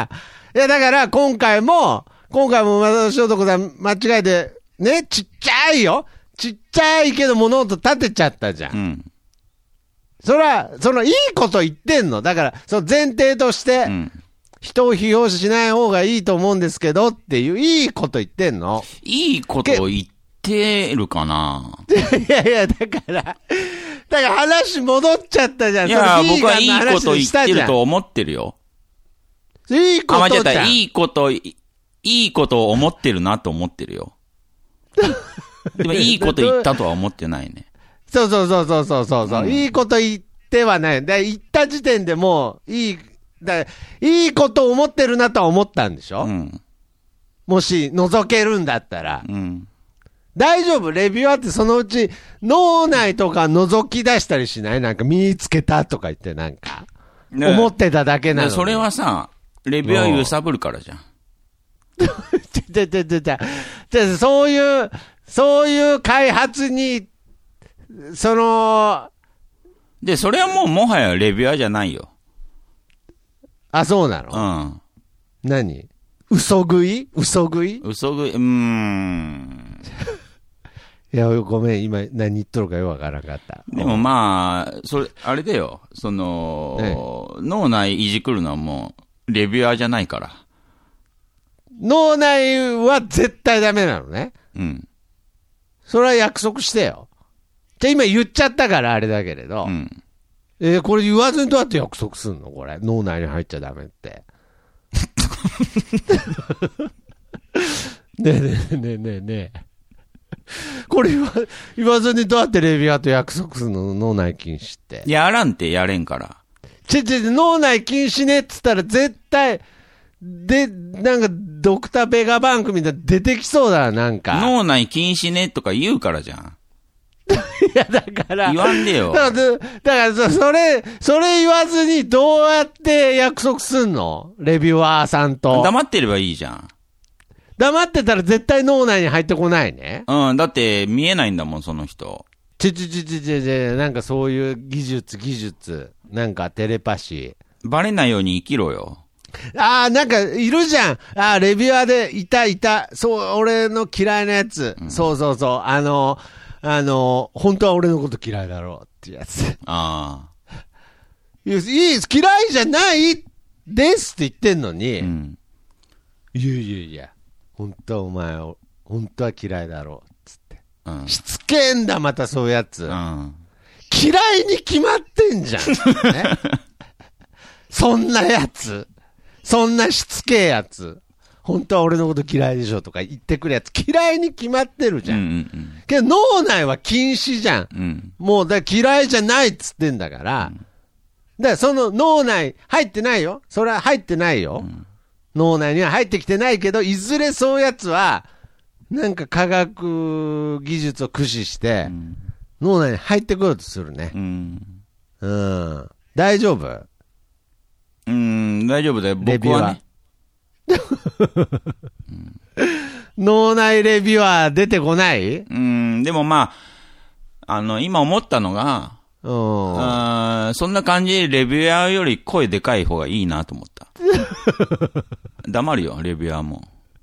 いや、だから今回も、今回も私男さん間違えて、ね、ちっちゃいよ。ちっちゃいけど物音立てちゃったじゃん。うん。それは、そのいいこと言ってんの。だから、その前提として、うん、人を批評しない方がいいと思うんですけどっていう、いいこと言ってんの。 いいことを言ってるかないやいや、だから、だから話戻っちゃったじゃん。 いや、僕はいいこと言ってると思ってるよ。 いいことじゃん。あ、間違った。 いいこと、いいことを思ってるなと思ってるよ。でもいいこと言ったとは思ってないね。 そうそうそうそうそうそう、うん。いいこと言ってはない。だ言った時点でもう、いい、だいいこと思ってるなとは思ったんでしょ、うん、もし覗けるんだったら。うん大丈夫レビュアーってそのうち脳内とか覗き出したりしないなんか見つけたとか言ってなんか。ね、思ってただけなのに。 それはさ、レビュアー揺さぶるからじゃん。 ちゃちゃちゃちゃちゃそういう、そういう開発に、その、 で、それはもうもはやレビュアーじゃないよ。 あ、そうなの？うん。何？嘘食い？嘘食い？ 嘘食い、うーん。 いや、ごめん、今何言っとるかよくわからなかった。 でもまあ、それ、あれだよ。その、ね、脳内いじくるのはもう、レビュアーじゃないから。 脳内は絶対ダメなのね。うん。それは約束してよ。じゃあ今言っちゃったからあれだけれど。うん。えー、これ言わずにどうやって約束すんのこれ。脳内に入っちゃダメって。 ねえねえねえねえねえ。これ言わ、言わずにどうやってレビュアーと約束するの？脳内禁止って。 やらんってやれんから。 ちょちょ、脳内禁止ねっつったら絶対、で、なんか、ドクターベガバンクみたいな出てきそうだ、なんか。 脳内禁止ねとか言うからじゃん。 いや、だから。 言わんでよ。 だから、だからそ、それ、それ言わずにどうやって約束すんの？レビュアーさんと。 黙ってればいいじゃん。 黙ってたら絶対脳内に入ってこないね。 うん、だって見えないんだもん、その人。 ちちちちちち、なんかそういう技術、技術。なんかテレパシー。バレないように生きろよ。 ああ、なんかいるじゃん。ああ、レビュアーでいたいた。そう、俺の嫌いなやつ。うん、そうそうそう。あの、あの、本当は俺のこと嫌いだろうっていうやつ。 ああ。 いい、嫌いじゃないですって言ってんのに。うん、いやいやいや、本当はお前、本当は嫌いだろうっつって。うん、しつけえんだ、またそういうやつ。うん、嫌いに決まってんじゃん。ね、そんなやつ。そんなしつけえやつ。本当は俺のこと嫌いでしょとか言ってくるやつ。嫌いに決まってるじゃん。うんうんうん、けど脳内は禁止じゃん。うん、もうだから嫌いじゃないっつってんだから。うん、だからその脳内入ってないよ。それは入ってないよ。うん、脳内には入ってきてないけど、いずれそういうやつは、なんか科学技術を駆使して、うん、脳内に入ってこようとするね。うん。うん。大丈夫？ うーん、大丈夫だよ、僕はね。 うん、脳内レビュアー出てこない？ うーん、でもまあ、あの、今思ったのが、あそんな感じでレビュアーより声でかい方がいいなと思った。黙るよ、レビュアーも。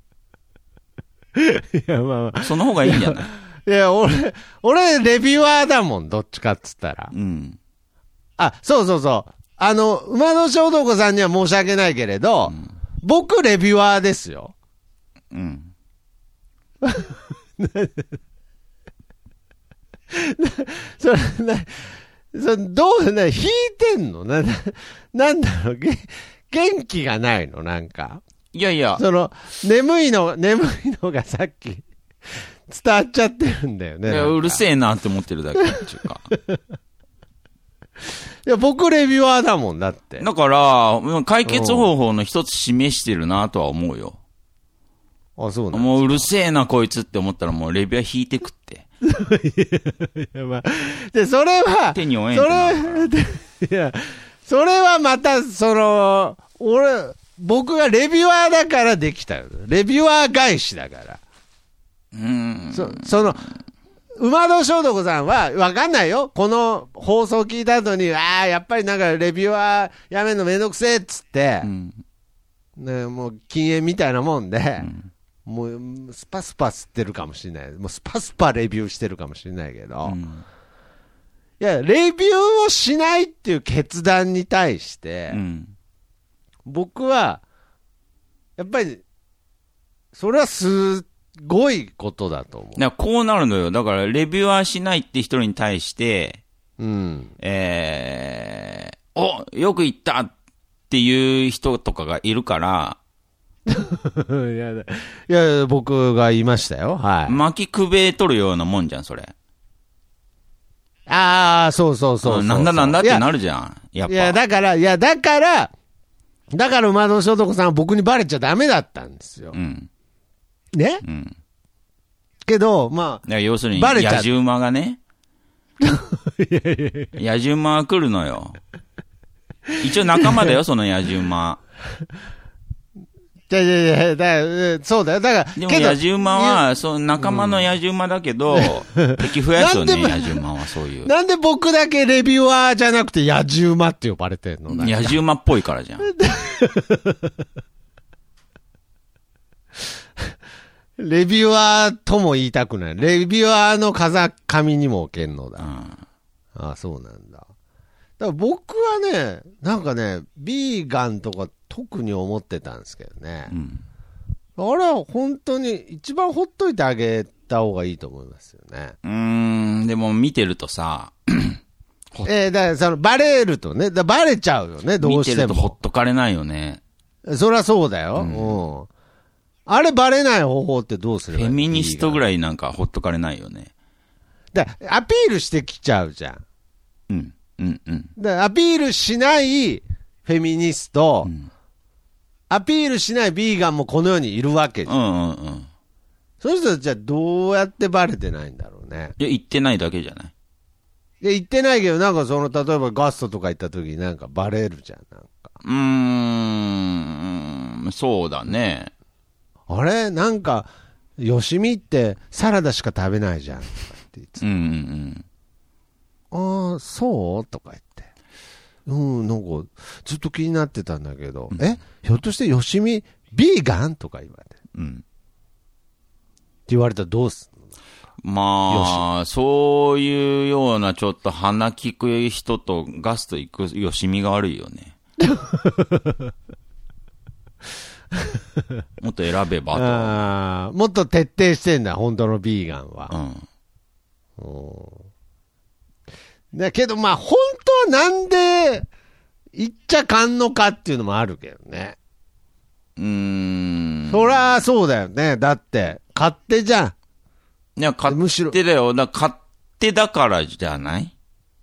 いや、まあまあ。その方がいいんじゃない？ いや、俺、俺、レビュアーだもん、どっちかっつったら。うん。あ、そうそうそう。あの、馬の小道子さんには申し訳ないけれど、うん、僕、レビュアーですよ。うん。それ、な、それ、どう、な、引いてんのな、なんだろう、げ、元気がないのなんか。 いやいや。 その、眠いの、眠いのがさっき、伝わっちゃってるんだよね。 いや、うるせえなって思ってるだけっていうか。 いや、僕レビュアーだもんだって。 だから、解決方法の一つ示してるなとは思うよ。 あ、そうなんですか。 もううるせえなこいつって思ったらもうレビュアー引いてくって。 いや、まあ、で、それは、 手に負えんってなるから。 いや、それはまた、その、俺、僕がレビュアーだからできたよ。レビュアー返しだから。 うーん。 そ、その、馬戸正道子さんは、わかんないよ。この放送聞いた後に、ああ、やっぱりなんかレビュアーやめんのめんどくせえっつって、うん、ね、もう禁煙みたいなもんで、うん、もうスパスパ吸ってるかもしれない。もうスパスパレビューしてるかもしれないけど、うん、いや、レビューをしないっていう決断に対して、うん、僕は、やっぱり、それはすすごいことだと思う。 だからこうなるのよ。だからレビュアーしないって人に対して、うん、えー、お、よく言ったっていう人とかがいるから。 いや、いや、僕が言いましたよ。はい。 巻きくべ取るようなもんじゃん、それ。 ああ、そうそうそうそうそう、うん。 なんだなんだってなるじゃん。やっぱ。 いや、だから、いや、だから、だから馬の正子さんは僕にバレちゃダメだったんですよ。うん。ね、うん、けど、まあ、 要するに、野じ馬がね、野じ馬が来るのよ。一応仲間だよ、その野じ馬。 いやいやいや、だそうだよ。だから、 でも野じ馬は、その仲間の野じ馬だけど、うん、敵増やすよね、野じ馬はそういう。 なんで僕だけレビュアーじゃなくて野じ馬って呼ばれてんの？ 野じ馬っぽいからじゃん。 レビュアーとも言いたくない。レビュアーの風上にも置けんのだ。うん、ああ、そうなんだ。だから僕はね、なんかね、ビーガンとか特に思ってたんですけどね。うん、あれは本当に一番ほっといてあげた方がいいと思いますよね。 うーん、でも見てるとさ、 えー、だからそのバレるとね、だバレちゃうよね、どうしても。 見てるとほっとかれないよね。 うそりゃそうだよ。うん。うん、あれバレない方法ってどうすればいい？ フェミニストぐらいなんかほっとかれないよね。 だアピールしてきちゃうじゃん。 うん。うんうん。 だアピールしないフェミニスト、うん、アピールしないビーガンもこの世にいるわけじゃん。うんうんうん。その人たちはどうやってバレてないんだろうね。 いや、言ってないだけじゃない。 いや、言ってないけど、なんかその、例えばガストとか行った時になんかバレるじゃん、なんか。 うーん、そうだね。 あれなんか、よしみってサラダしか食べないじゃん、とかって言って。うんうんうん。ああ、そうとか言って。うん、なんか、ずっと気になってたんだけど、うん、えひょっとしてよしみ、ビーガンとか言われて。うん。って言われたらどうすんの？ まあ、そういうようなちょっと鼻利く人とガスト行くよしみが悪いよね。もっと選べばと。 あもっと徹底してんだ、本当のビーガンは。うん。だけど、まあ、本当はなんで言っちゃかんのかっていうのもあるけどね。うーん。そりゃそうだよね。だって、勝手じゃん。 いや、勝手だよ。だ勝手だからじゃない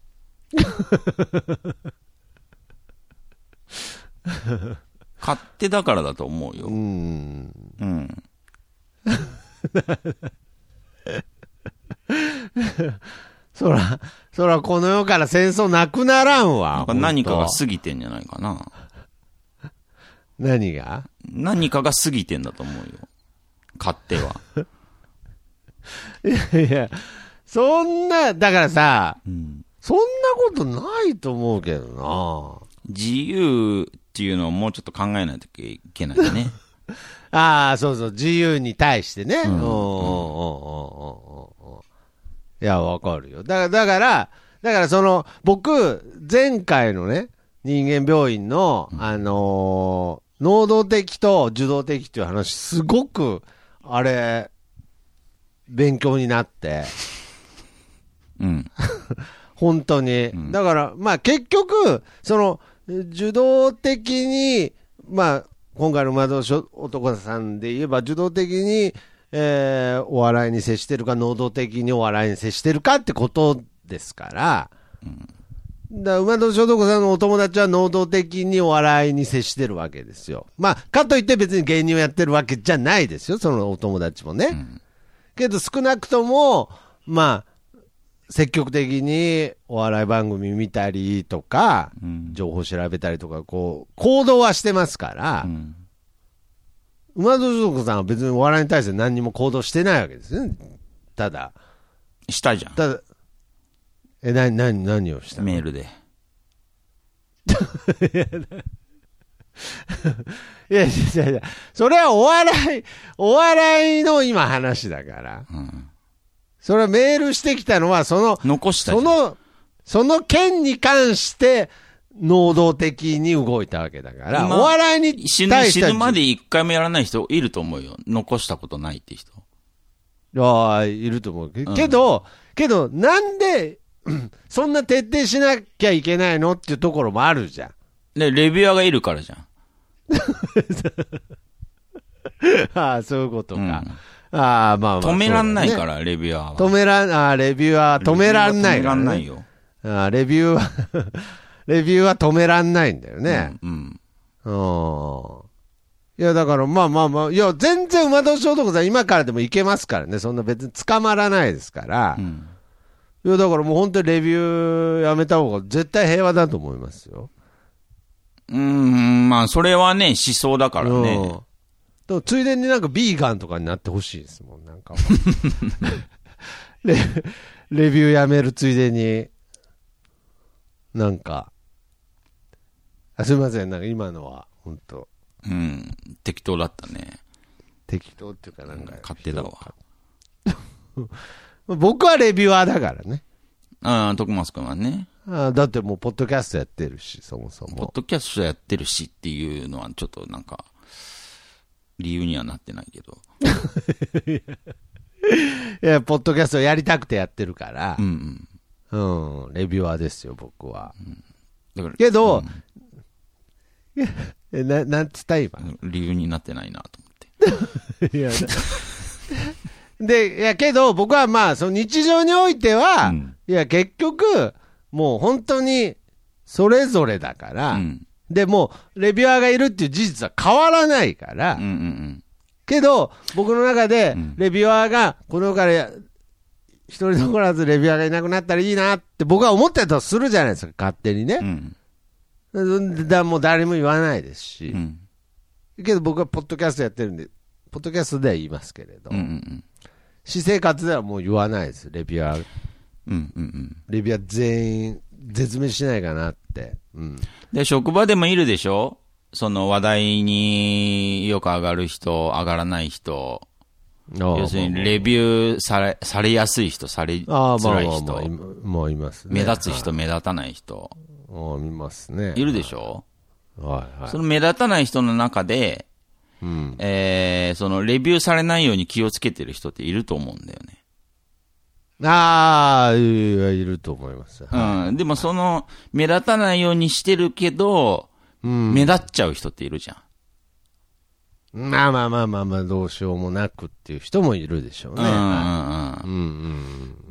勝手だからだと思うよ。うん。うん。 そら、そらこの世から戦争なくならんわ。 なんか何かが過ぎてんじゃないかな。 何が？ 何かが過ぎてんだと思うよ。勝手は。 いやいや、そんな、だからさ、うん、そんなことないと思うけどな。 自由っていうのをもうちょっと考えないといけないね。 ああ、そうそう、自由に対してね。うん。いや、わかるよ。だから、だから、だからその、僕、前回のね、人間病院の、あのー、能動的と受動的っていう話、すごく、あれ、勉強になって、うん、本当に、うん、だからまあ結局その受動的にまあ今回の魔導男さんで言えば受動的に、えー、お笑いに接してるか能動的にお笑いに接してるかってことですから、うん、だから馬年男さんのお友達は能動的にお笑いに接してるわけですよ。まあかといって別に芸人をやってるわけじゃないですよ、そのお友達もね。うんけど少なくとも、まあ、積極的にお笑い番組見たりとか、うん、情報調べたりとか、こう、行動はしてますから、うん、馬年男さんは別にお笑いに対して何にも行動してないわけですね。ただ。 したじゃん。 ただ、え、な、な、何をしたの？ メールで。 いやいやいや、それはお笑い、お笑いの今話だから。うん、それはメールしてきたのは、その、 残したその、その件に関して、能動的に動いたわけだから、お笑いに対して死ぬまで一回もやらない人いると思うよ。残したことないって人。 ああ、いると思う。けど、うん、けど、なんで、そんな徹底しなきゃいけないのっていうところもあるじゃん。 で、レビュアーがいるからじゃん。 ああ、そういうことか。うん、ああ、まあまあ。 止めらんないから、ね、レビュアーは。 止めらん、ああ、レビュアー止めらんないから、ね。止めらんないよ。ああ、レビューは、レビューは止めらんないんだよね。うん。うん。いや、だから、まあまあまあ、いや、全然馬年男さん今からでもいけますからね。そんな別に捕まらないですから。うん、いや、だからもう本当にレビューやめた方が絶対平和だと思いますよ。 うーん、まあ、それはね、思想だからね。 うん、ついでになんかビーガンとかになってほしいですもん、なんかレ。レビューやめるついでに、なんか、あすみません、なんか今のは、本当うん、適当だったね。 適当っていうかなんか、うん、 勝手だわ。 僕はレビュアーだからね。 ああ、徳松君はね。 あだってもうポッドキャストやってるし、そもそも。 ポッドキャストやってるしっていうのはちょっとなんか理由にはなってないけど。 いや、ポッドキャストやりたくてやってるから。うん、うん、うん。レビュアーですよ、僕は。うん、だからけど、うん、 え、な、なんつった今。 理由になってないなと思って。 いや、で、いや、けど、僕はまあ、その日常においては、うん、いや、結局、もう本当に、それぞれだから、うん、で、もう、レビュアーがいるっていう事実は変わらないから、うんうんうん、けど、僕の中で、レビュアーが、この世から一人残らずレビュアーがいなくなったらいいなって僕は思ってたとするじゃないですか、勝手にね。うん、だもう誰も言わないですし、うん、けど僕はポッドキャストやってるんで、ポッドキャストでは言いますけれど、うんうんうん、私生活ではもう言わないです、レビュアー。うんうんうん、レビュアー全員、絶滅しないかなって。うん、 で、職場でもいるでしょ？その話題によく上がる人、上がらない人。要するに、レビューされ、されやすい人、されづらい人。 ああ、まあまあまあ、もういますね。 目立つ人、目立たない人。 ああ、見ますね。 いるでしょ？ はいはい。 その目立たない人の中で、うん、えー、そのレビューされないように気をつけてる人っていると思うんだよね。 ああ、いると思います。 うん。でもその、目立たないようにしてるけど、うん、目立っちゃう人っているじゃん。 まあまあまあまあまあ、どうしようもなくっていう人もいるでしょうね。うんうんうん。うんうん、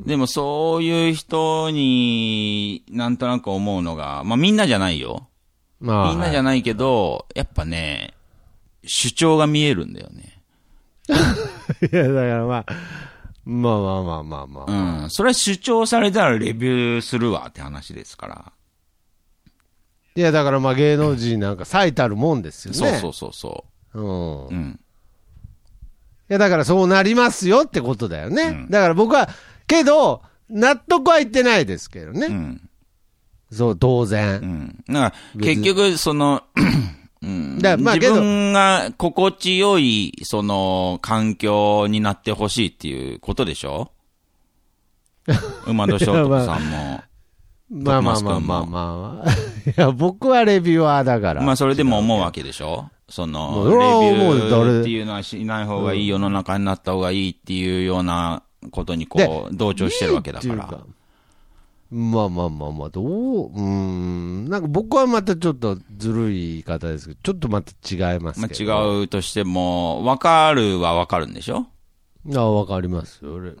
でもそういう人になんとなく思うのが、まあみんなじゃないよ。まあ、みんなじゃないけど、はい、やっぱね、主張が見えるんだよね。 いや、だからまあ、まあまあまあまあまあ。 うん。それは主張されたらレビューするわって話ですから。 いや、だからまあ芸能人なんか最たるもんですよね。 そうそうそうそう。うん。うん。 いや、だからそうなりますよってことだよね。うん、だから僕は、けど、納得は言ってないですけどね。うん。そう、当然。 うん。だから結局、その、うん、だまあ、自分が心地よい、その、環境になってほしいっていうことでしょ？馬戸翔徳さんも。 まあまあまあまあまあ。いや、僕はレビュアーだから。 まあそれでも思うわけでしょ？その、レビューっていうのはしない方がいい世の中になった方がいいっていうようなことにこう、同調してるわけだから。 まあまあまあまあ、どう、うーん、なんか僕はまたちょっとずるい言い方ですけど、ちょっとまた違いますけど。 まあ違うとしても、わかるはわかるんでしょ？ ああ、わかりますよ、俺。 うん。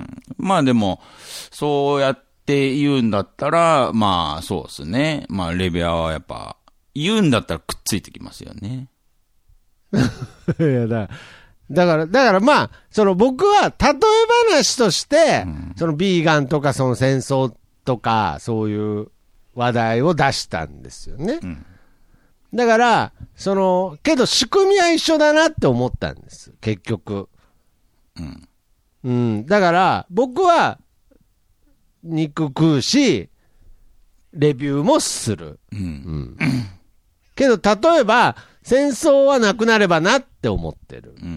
まあでも、そうやって言うんだったら、まあそうですね。まあレビュアーはやっぱ、言うんだったらくっついてきますよね。 いやだ、だから、だからまあ、その僕は例え話として、うん、そのビーガンとかその戦争とか、そういう話題を出したんですよね。うん、だから、その、けど仕組みは一緒だなって思ったんです、結局。うん。うん。だから、僕は、肉食うし、レビューもする。うん。うん、けど、例えば、戦争はなくなればなって思ってる。うん。うん、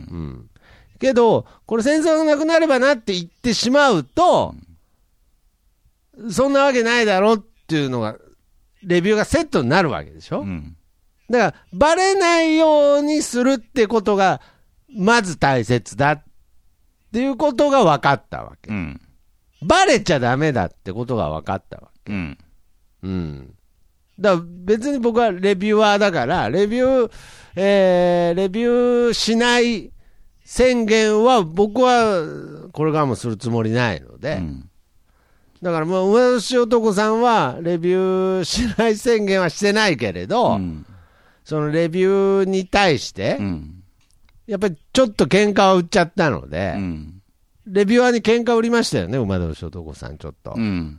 けど、これ戦争がなくなればなって言ってしまうと、うん、そんなわけないだろっていうのが、レビューがセットになるわけでしょ？うん。だから、バレないようにするってことが、まず大切だっていうことが分かったわけ。うん。バレちゃダメだってことが分かったわけ。うん。うん。だから別に僕はレビュアーだから、レビュー、えー、レビューしない宣言は僕はこれからもするつもりないので、うん、だからもう上吉男さんはレビューしない宣言はしてないけれど、うん、そのレビューに対して、うん、やっぱりちょっと喧嘩を売っちゃったので、うん、レビュアーに喧嘩売りましたよね、馬田吉男さんちょっと。うん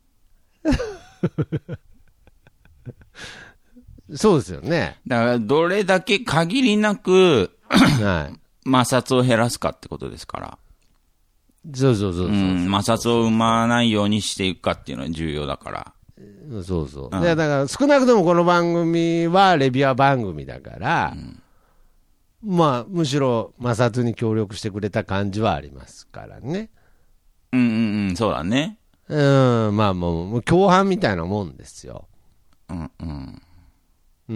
そうですよね。 だから、どれだけ限りなく、はい、摩擦を減らすかってことですから。 そうそうそうそう、うん。 摩擦を生まないようにしていくかっていうのは重要だから。 そうそう。うん、だから少なくともこの番組はレビュアー番組だから、うん、まあ、むしろ摩擦に協力してくれた感じはありますからね。 うんうんうん、そうだね。 うん、まあもう、もう共犯みたいなもんですよ。うんうん。うん。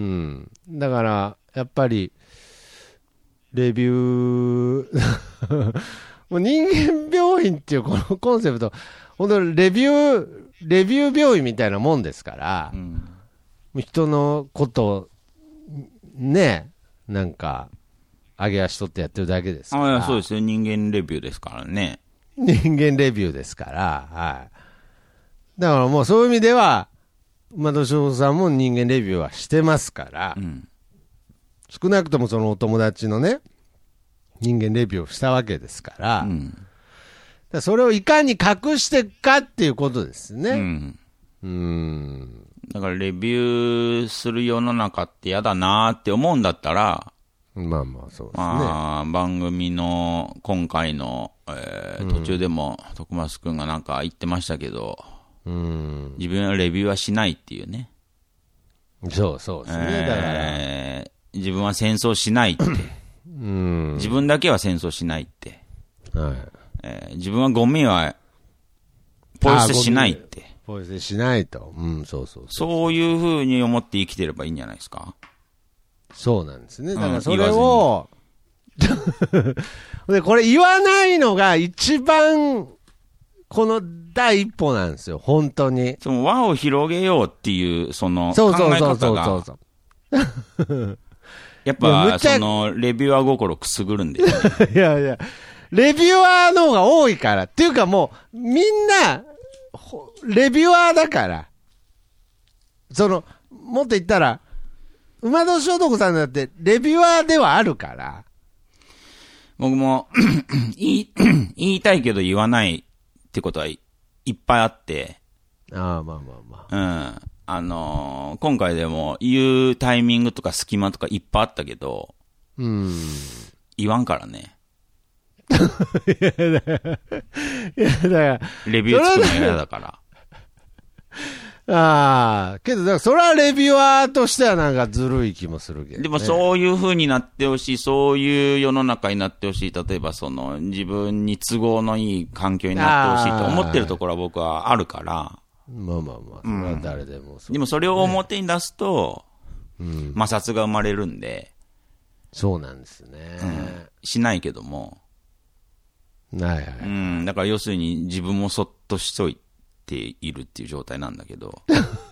だから、やっぱり、レビュー、もう人間病院っていうこのコンセプト、本当にレビュー、レビュー病院みたいなもんですから、うん、人のことね、なんか、上げ足取ってやってるだけですから。 あいやそうですよ。人間レビューですからね。 人間レビューですから、はい。だからもうそういう意味では、馬戸翔さんも人間レビューはしてますから、 うん、 少なくともそのお友達のね、人間レビューをしたわけですから、うん、だからそれをいかに隠していくかっていうことですね。うん。うーん。 だからレビューする世の中って嫌だなーって思うんだったら、 まあまあそうですね。 まあ、番組の今回の、えー、途中でも徳松くんがなんか言ってましたけど、うん、自分はレビューはしないっていうね。 そうそうですね。えー、だから、 自分は戦争しないって。うん、自分だけは戦争しないって。はい、えー、自分はゴミはポイ捨てしないって。 ポイ捨てしないと。うん、そうそうそう。 そういうふうに思って生きてればいいんじゃないですか。 そうなんですね。だからそれを、うん、で、これ言わないのが一番、この第一歩なんですよ、本当に。 その輪を広げようっていう、その考え方が。そうそうそうそう。やっぱ、その、レビュアー心くすぐるんですよ、ね。 いやいや、レビュアーの方が多いから。っていうかもう、みんな、レビュアーだから。その、もっと言ったら、馬戸翔徳さんだってレビュアーではあるから。 僕も言い、言いたいけど言わないってことはい、いっぱいあって。 ああ、まあまあまあ。 うん。あのー、今回でも言うタイミングとか隙間とかいっぱいあったけど、うん。言わんからね。 いやだから、いやだから、 レビュー作るの嫌だから。 ああ、けど、だからそれはレビュアーとしてはなんかずるい気もするけど、ね。 でもそういう風になってほしい、そういう世の中になってほしい、例えばその自分に都合のいい環境になってほしいと思ってるところは僕はあるから。 まあまあまあ、それは誰でもそう、ねうん。でもそれを表に出すと、うん、摩擦が生まれるんで。 そうなんですね。うん、 しないけども。 はいはい。 うん、だから要するに自分もそっとしといて。ているっていう状態なんだけど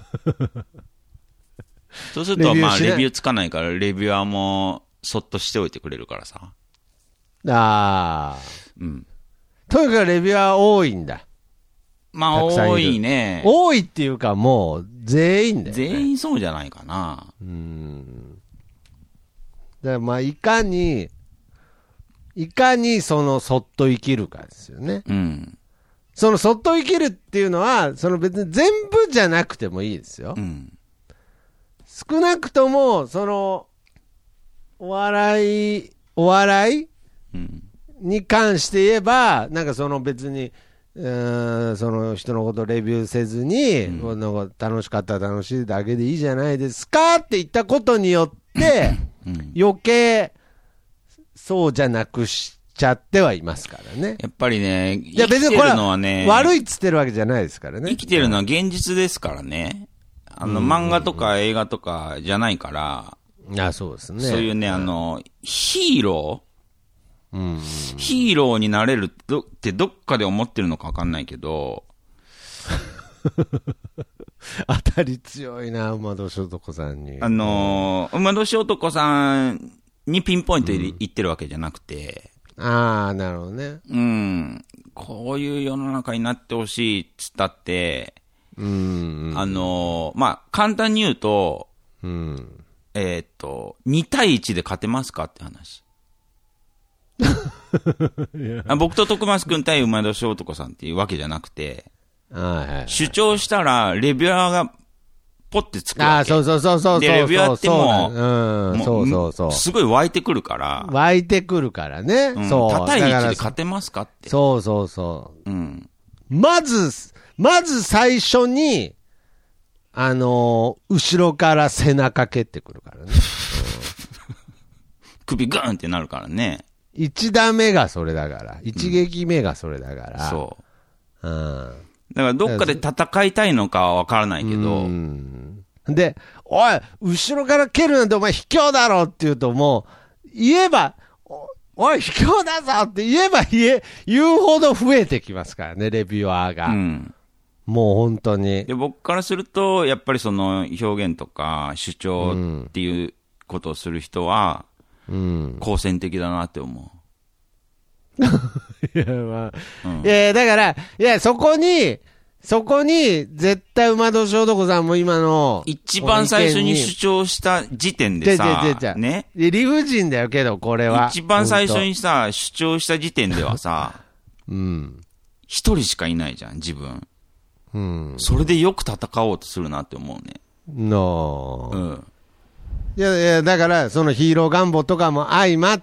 そうするとまあレビューつかないからレビュアーもそっとしておいてくれるからさああうんとにかくレビュアー多いんだまあ多いね多いっていうかもう全員だよね全員そうじゃないかなうんだからまあいかにいかにそのそっと生きるかですよねうんそのそっと生きるっていうのは、その別に全部じゃなくてもいいですよ。うん、少なくとも、その、お笑い、お笑い、うん、に関して言えば、なんかその別に、うーんその人のことレビューせずに、うん、なんか楽しかったら楽しいだけでいいじゃないですかって言ったことによって、うん、余計、そうじゃなくし、ちゃってはいますからね。 やっぱりね、生きてるのはね、 悪いっつってるわけじゃないですからね。 生きてるのは現実ですからね。あの、漫画とか映画とかじゃないから、 あ、そうですね。 そういうね、あの、ヒーロー、うん、ヒーローになれるってどっかで思ってるのかわかんないけど、 当たり強いな、馬戸翔子さんに。 あのー、馬戸翔子さんにピンポイントで言ってるわけじゃなくて、 ああ、なるほどね。 うん。こういう世の中になってほしいっつったって、うん、あのー、まあ、簡単に言うと、うん、えー、っと、に対いちで勝てますかって話。僕と徳松くん対馬戸翔子さんっていうわけじゃなくて、はいはいはい、主張したら、レビュアーが、ポッてつくわけ。 ああ、そうそうそうそうそう。 で、レビュアーってもう、うん、そうそうそう。 すごい湧いてくるから。 湧いてくるからね。うん、そう。 叩いちで勝てますかって。 そうそうそう。うん。まず、まず最初に、あのー、後ろから背中蹴ってくるからね。 首グーンってなるからね。 一打目がそれだから。一撃目がそれだから。 うん、そう。うん。だからどっかで戦いたいのかはわからないけど。 うんで、おい、後ろから蹴るなんてお前卑怯だろって言うともう、言えば、お, おい、卑怯だぞって言えば言え、言うほど増えてきますからね、レビュアーが。うん、もう本当に。 で、僕からすると、やっぱりその表現とか主張っていうことをする人は、 うん。 好戦的だなって思いや、まあ、うん、いや、だから、いや、そこに、そこに、絶対馬年男さんも今の。 一番最初に主張した時点でさ、ね。 理不尽だよけど、これは。 一番最初にさ、主張した時点ではさ、 うん。 一人しかいないじゃん、自分。 うん。 それでよく戦おうとするなって思うね。 のー。 うん。 いやいや、だから、そのヒーロー願望とかも相まって、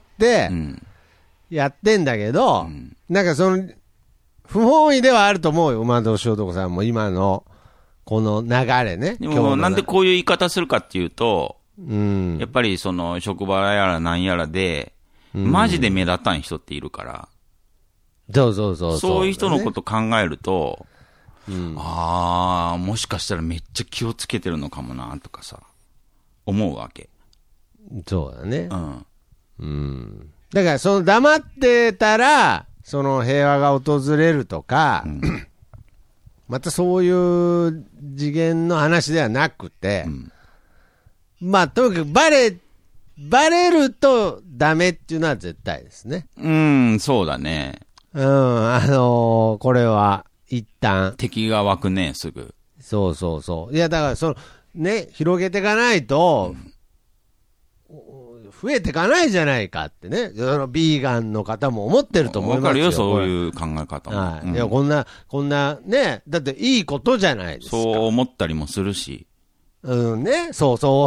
やってんだけど、うん、なんかその、不本意ではあると思うよ、馬年男さんも今の、この流れね。 でも、なんでこういう言い方するかっていうと、 うん、 やっぱりその、職場やらなんやらで、うん、マジで目立たん人っているから、 そうそうそうそう、 そういう人のこと考えると、 うん、 あー、もしかしたらめっちゃ気をつけてるのかもな、とかさ、思うわけ。 そうだね。 うん。 うん。だから、その黙ってたら、その平和が訪れるとか、うん、またそういう次元の話ではなくて、うん、まあ、とにかくバレ、バレるとダメっていうのは絶対ですね。 うん、そうだね。 うん、あのー、これは一旦。 敵が湧くね、すぐ。 そうそうそう。いや、だからその、ね、広げていかないと、うん増えていかないじゃないかってね、そのビーガンの方も思ってると思いますよ。 わかるよ、そういう考え方も。 はい。うん、いや、こんな、こんな、ね、だっていいことじゃないですか。 そう思ったりもするし。 うんね、そうそう、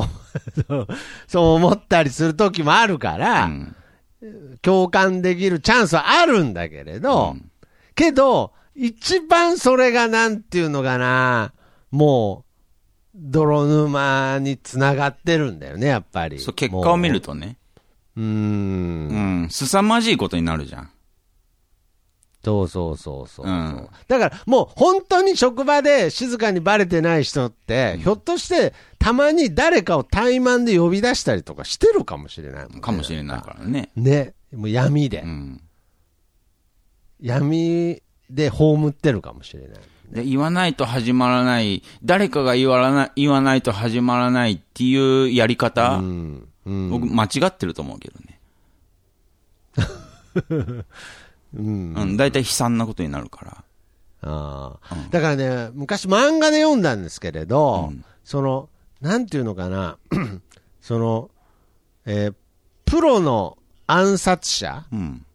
そう思ったりするときもあるから、うん、共感できるチャンスはあるんだけれど、うん、けど、一番それがなんていうのかな、もう、泥沼につながってるんだよね、やっぱり。 そう、結果を見るとね。 うーん。 うん。凄まじいことになるじゃん。 そうそうそうそう。 うん、 だから、もう本当に職場で静かにバレてない人って、うん、ひょっとして、たまに誰かを怠慢で呼び出したりとかしてるかもしれないもんね。 かもしれないからね。 ね。もう闇で。 うん、 闇で葬ってるかもしれない。 で言わないと始まらない、誰かが言わない、言わないと始まらないっていうやり方、 うんうん、 僕間違ってると思うけどね。うん、うん、だいたい悲惨なことになるから。 あ、うん、だからね、昔漫画で読んだんですけれど、うん、その、なんていうのかな、その、えー、プロの暗殺者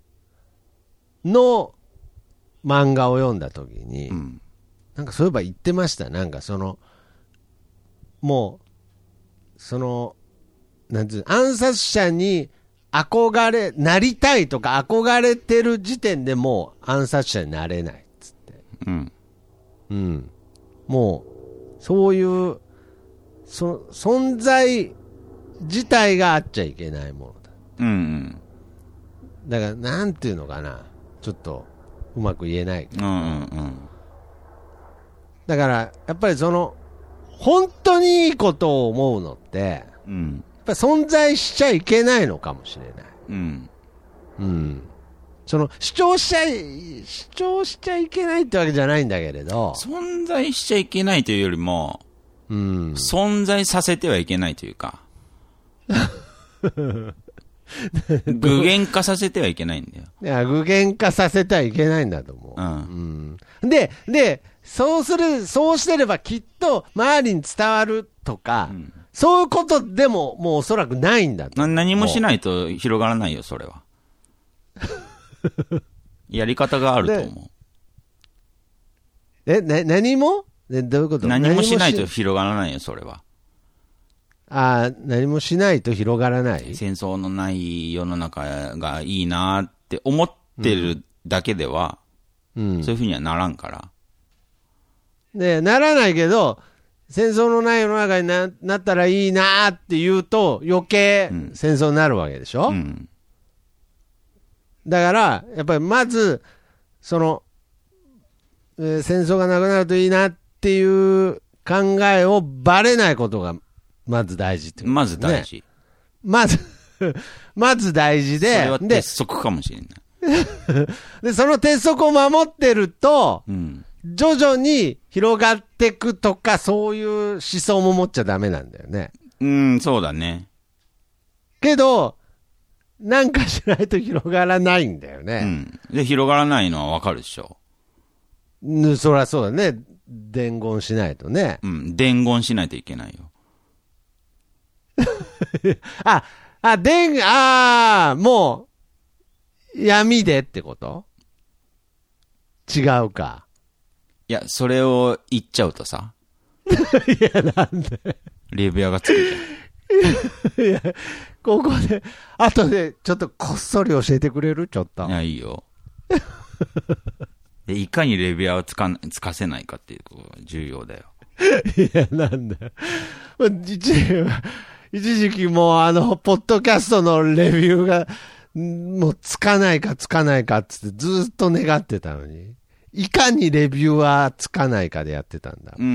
の漫画を読んだときに、うん、なんかそういえば言ってました。なんかその、もう、その、なんていうの、暗殺者に憧れ、なりたいとか憧れてる時点でもう暗殺者になれないっつって。 うん。 うん。もう、そういう、そ、存在自体があっちゃいけないものだ。 うんうん。 だから、なんていうのかな。ちょっと、うまく言えないけど。 うんうんうん。 だから、やっぱりその、本当にいいことを思うのって、 うん、 やっぱり存在しちゃいけないのかもしれない。 うん。 うん。その、主張しちゃい、主張しちゃいけないってわけじゃないんだけれど。 存在しちゃいけないというよりも、 うん。 存在させてはいけないというか。具現化させてはいけないんだよ。 いや、具現化させてはいけないんだと思う。 うん。 うん、で、で、そうする、そうしてればきっと周りに伝わるとか、うん、そういうことでももうおそらくないんだと。 な何もしないと広がらないよ、それは。やり方があると思う。 え、な、何もね、どういうこと？ 何もしないと広がらないよ、それは。 ああ、何もしないと広がらない？ 戦争のない世の中がいいなって思ってるだけでは、うん、そういうふうにはならんから。 で、ならないけど、戦争のない世の中に な, なったらいいなって言うと、余計戦争になるわけでしょ、うん、だから、やっぱりまず、その、えー、戦争がなくなるといいなっていう考えをバレないことが、まず大事ってことですね。 まず大事。 まず、まず大事で。 それは鉄則かもしれない。 で、その鉄則を守ってると、 うん、 徐々に広がっていくとか、そういう思想も持っちゃダメなんだよね。 うん、そうだね。 けど、なんかしないと広がらないんだようね。 ん。で、広がらないのはわかるでしょ。 うん、そりゃそうだね。伝言しないとね。 うん。伝言しないといけないよ。 あ、あ、伝、ああ、もう、闇でってこと違うか。 いや、それを言っちゃうとさ。 いや、なんで。 レビュアーがつくじいや、ここで、後で、ちょっとこっそり教えてくれるちょっと。 ゃん。いや、いいよ。でいかにレビュアーをつか、つかせないかっていうことが重要だよ。 いや、なんだよ。一一時期もうあの、ポッドキャストのレビューが、もうつかないかつかないかっつってずっと願ってたのに。いかにレビューはつかないかでやってたんだ。 うん。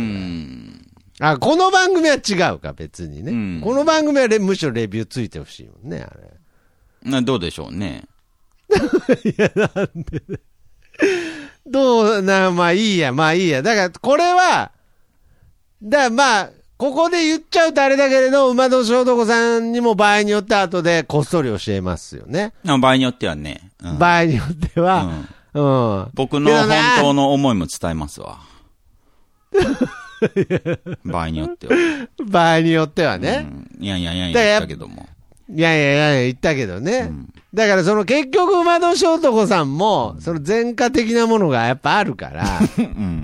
あ、この番組は違うか、別にね。 うん、 この番組はレむしろレビューついてほしいもんね、あれ。 などうでしょうね。 いや、なんで、ね、どうな、まあいいや、まあいいや。だから、これは、だからまあ、ここで言っちゃうとあれだけれど、馬年男さんにも場合によって後でこっそり教えますよね。 場合によってはね。 うん、場合によっては、うんうん、 僕の本当の思いも伝えますわ。場合によっては。 場合によってはね。 うん、いやいやいやいや言ったけども。 いやいやいや言ったけどね。うん、だからその結局馬年男さんも、その前科的なものがやっぱあるから、うん、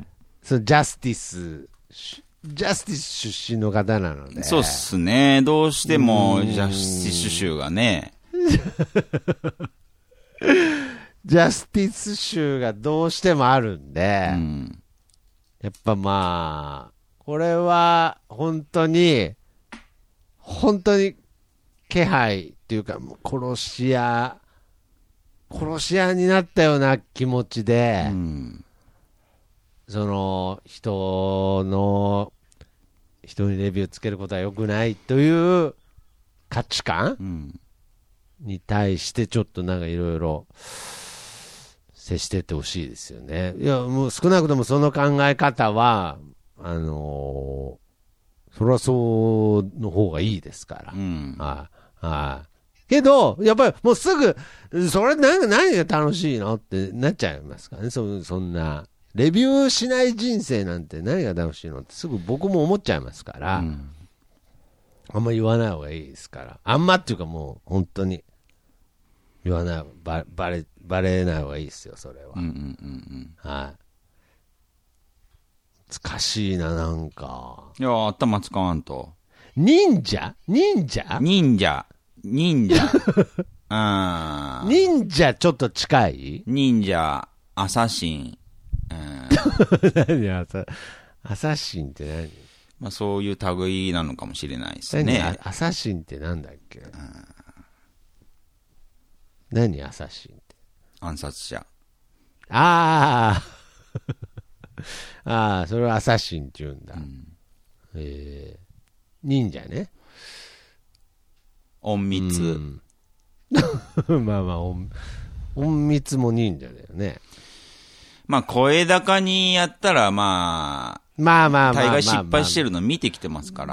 そのジャスティス、ジャスティス出身の方なので。 そうっすね。どうしてもジャスティス州がね。 ジャスティス州がどうしてもあるんで、うん、やっぱまあ、これは本当に、本当に気配っていうか、殺し屋、殺し屋になったような気持ちで、うん、その人の、人にレビューつけることは良くないという価値観、うん、に対してちょっとなんかいろいろ接してってほしいですよね。いや、もう少なくともその考え方は、あのー、それはそうの方がいいですから。うん、はい、はい。けど、やっぱりもうすぐ、それ何何が楽しいのってなっちゃいますからね。そ、そんな、レビューしない人生なんて何が楽しいのってすぐ僕も思っちゃいますから、うん、あんま言わない方がいいですから。あんまっていうかもう本当に言わない、ば、ばれ、ばれない方がいいですよ、それは。うんうんうんうん、はい。難しいな、なんか。 いや、頭使わんと。 忍者忍者忍者。忍者。あ忍者ちょっと近い忍者、アサシン。うん、 何アサ、アサシンって何？ まあそういう類なのかもしれないですね。 何アサシンってなんだっけ？うん、何アサシンって？ 暗殺者。 ああ。ああ、それはアサシンって言うんだ。うん、えー、忍者ね。 隠密。 うん、まあまあ、隠密も忍者だよね。 まあ、声高にやったら、まあ、 まあまあまあ、 大概失敗してるの見てきてますから、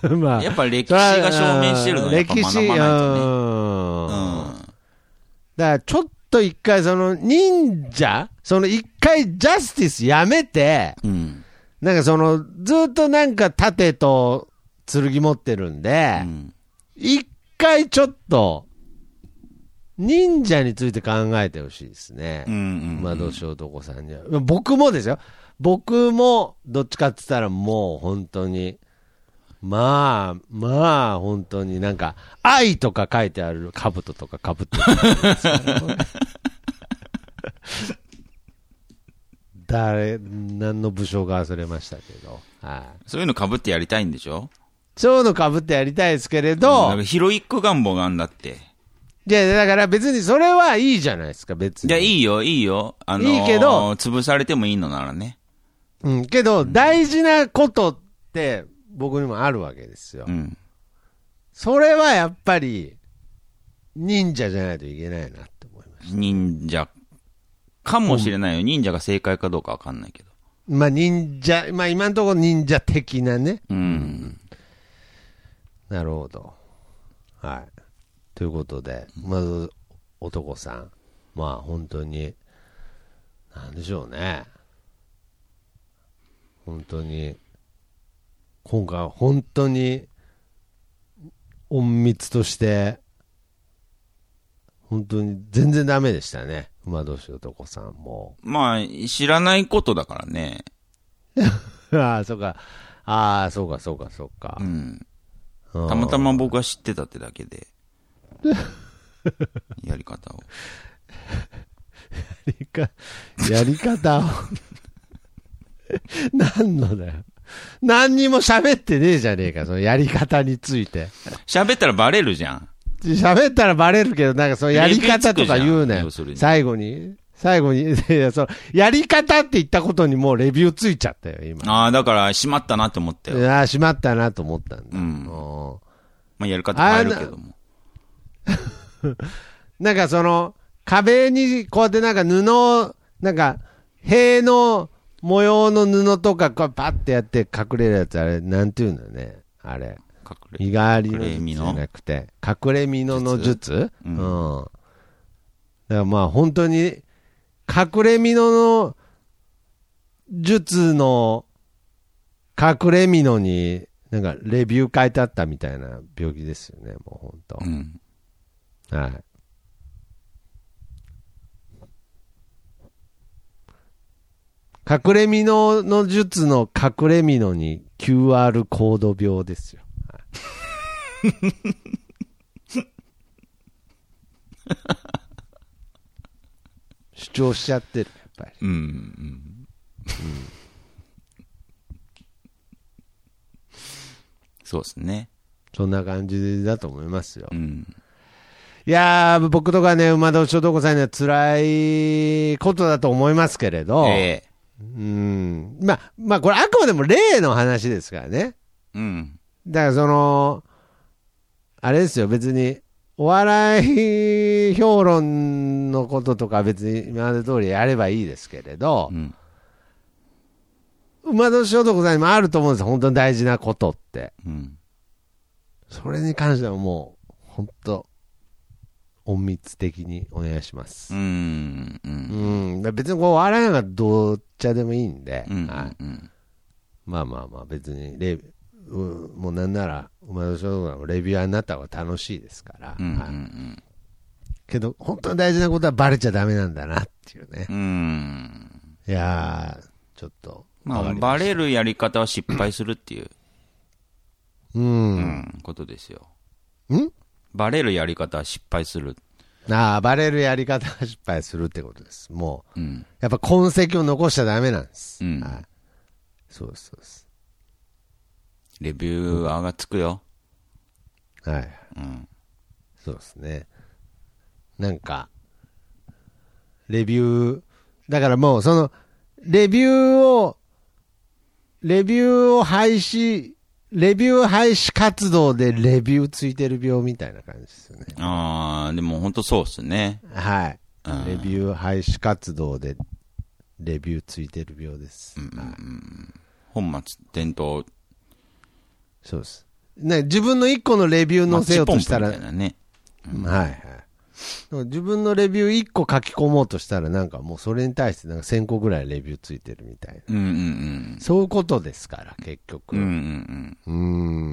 まあ、やっぱ歴史が証明してるのをやっぱ学ばないとね。 うん。だからちょっと一回その忍者、その一回ジャスティスやめて、うん、なんかそのずっとなんか盾と剣持ってるんで、一、うん、回ちょっと忍者について考えてほしいですね。うんうんうん、まあどうしよう男さんには。僕もですよ。僕もどっちかって言ったらもう本当に、まあまあ本当になんか愛とか書いてある兜とか被ってる誰何の武将か忘れましたけど、はい、 そういうの被ってやりたいんでしょ。 そういうの被ってやりたいですけれど、 なんかヒロイック願望があんだって。 いやだから別にそれはいいじゃないですか別に。 いやいいよいいよ、あのー、いいけど潰されてもいいのならね。 うんけど、うん、大事なことって僕にもあるわけですよ。うん、それはやっぱり忍者じゃないといけないなって思いました。 忍者かもしれないよ、うん、忍者が正解かどうかわかんないけど。 まあ忍者、まあ今のところ忍者的なね。うん。なるほど。 はい。ということで、まず、男さん。まあ、本当に、なんでしょうね。本当に、今回は本当に、隠密として、本当に全然ダメでしたね。馬年男さんも。 まあ、知らないことだからね。 ああ、そうか。ああ、そうか、そうか、そうか。 うん。たまたま僕が知ってたってだけで。やり方を。 やりか、やり方を。何のだよ。何にも喋ってねえじゃねえか、そのやり方について。 喋ったらバレるじゃん。 喋ったらバレるけど、なんかそのやり方とか言うなよ。最後に。最後に、いや、その、やり方って言ったことにもうレビューついちゃったよ、今。 ああ、だから、しまったなって思ったよ。 いや、しまったなと思ったんだ。 うん。まあ、やり方変えるけども。 なんかその、壁にこうやってなんか布、なんか、塀の模様の布とかこうパッてやって隠れるやつ、あれ、なんていうんだよね。あれ。 隠れ。 身代わりの術じゃなくて、隠れ身のの術、うん、うん。だからまあ本当に、隠れ身の術の隠れ身のに、なんかレビュー書いてあったみたいな病気ですよね、もう本当。うん。はい。隠れ身のの術の隠れ身のに キューアール コード病ですよ。はい、主張しちゃってる、やっぱり。うんうんうん、 そうですね。 そんな感じだと思いますよ。うん、いやー、僕とかね、馬年男さんには辛いことだと思いますけれど、えーうん、まあ、まあ、これあくまでも例の話ですからね。うん。だからその、あれですよ、別に、お笑い評論のこととか別に今まで通りやればいいですけれど、うん、馬年男さんにもあると思うんですよ、本当に大事なことって。うん、それに関してはもう、本当、隠密的にお願いします。うん。うん。うん、別にこう笑いなんかどっちでもいいんで、うんはいうん、まあまあまあ別にレビュー、もうなんなら馬年男さんのレビュアーになった方が楽しいですから、うんうんうん、けど本当に大事なことはバレちゃダメなんだなっていうね。うん。いやーちょっとまあバレるやり方は失敗するっていう、うんうん、ことですよ。んバレるやり方は失敗する。 ああ、バレるやり方は失敗するってことです。もう、うん、やっぱ痕跡を残しちゃダメなんです。うん、はい。そうです、そうです。 レビューアーがつくよ。 はい。うん。そうですね。なんか、レビュー、だからもうその、レビューを、レビューを廃止、レビュー廃止活動でレビューついてる病みたいな感じですよね。 ああ、でも本当そうっすね。 はい。レビュー廃止活動でレビューついてる病です。うんうんうん、 本末転倒。 そうです。ね、自分の一個のレビュー載せようとしたら、 マッチポンプみたいなね。 うん、はいはい。自分のレビューいっこ書き込もうとしたらなんかもうそれに対してなんかせんこぐらいレビューついてるみたいな、うんうんうん、そういうことですから結局、うんうんうん、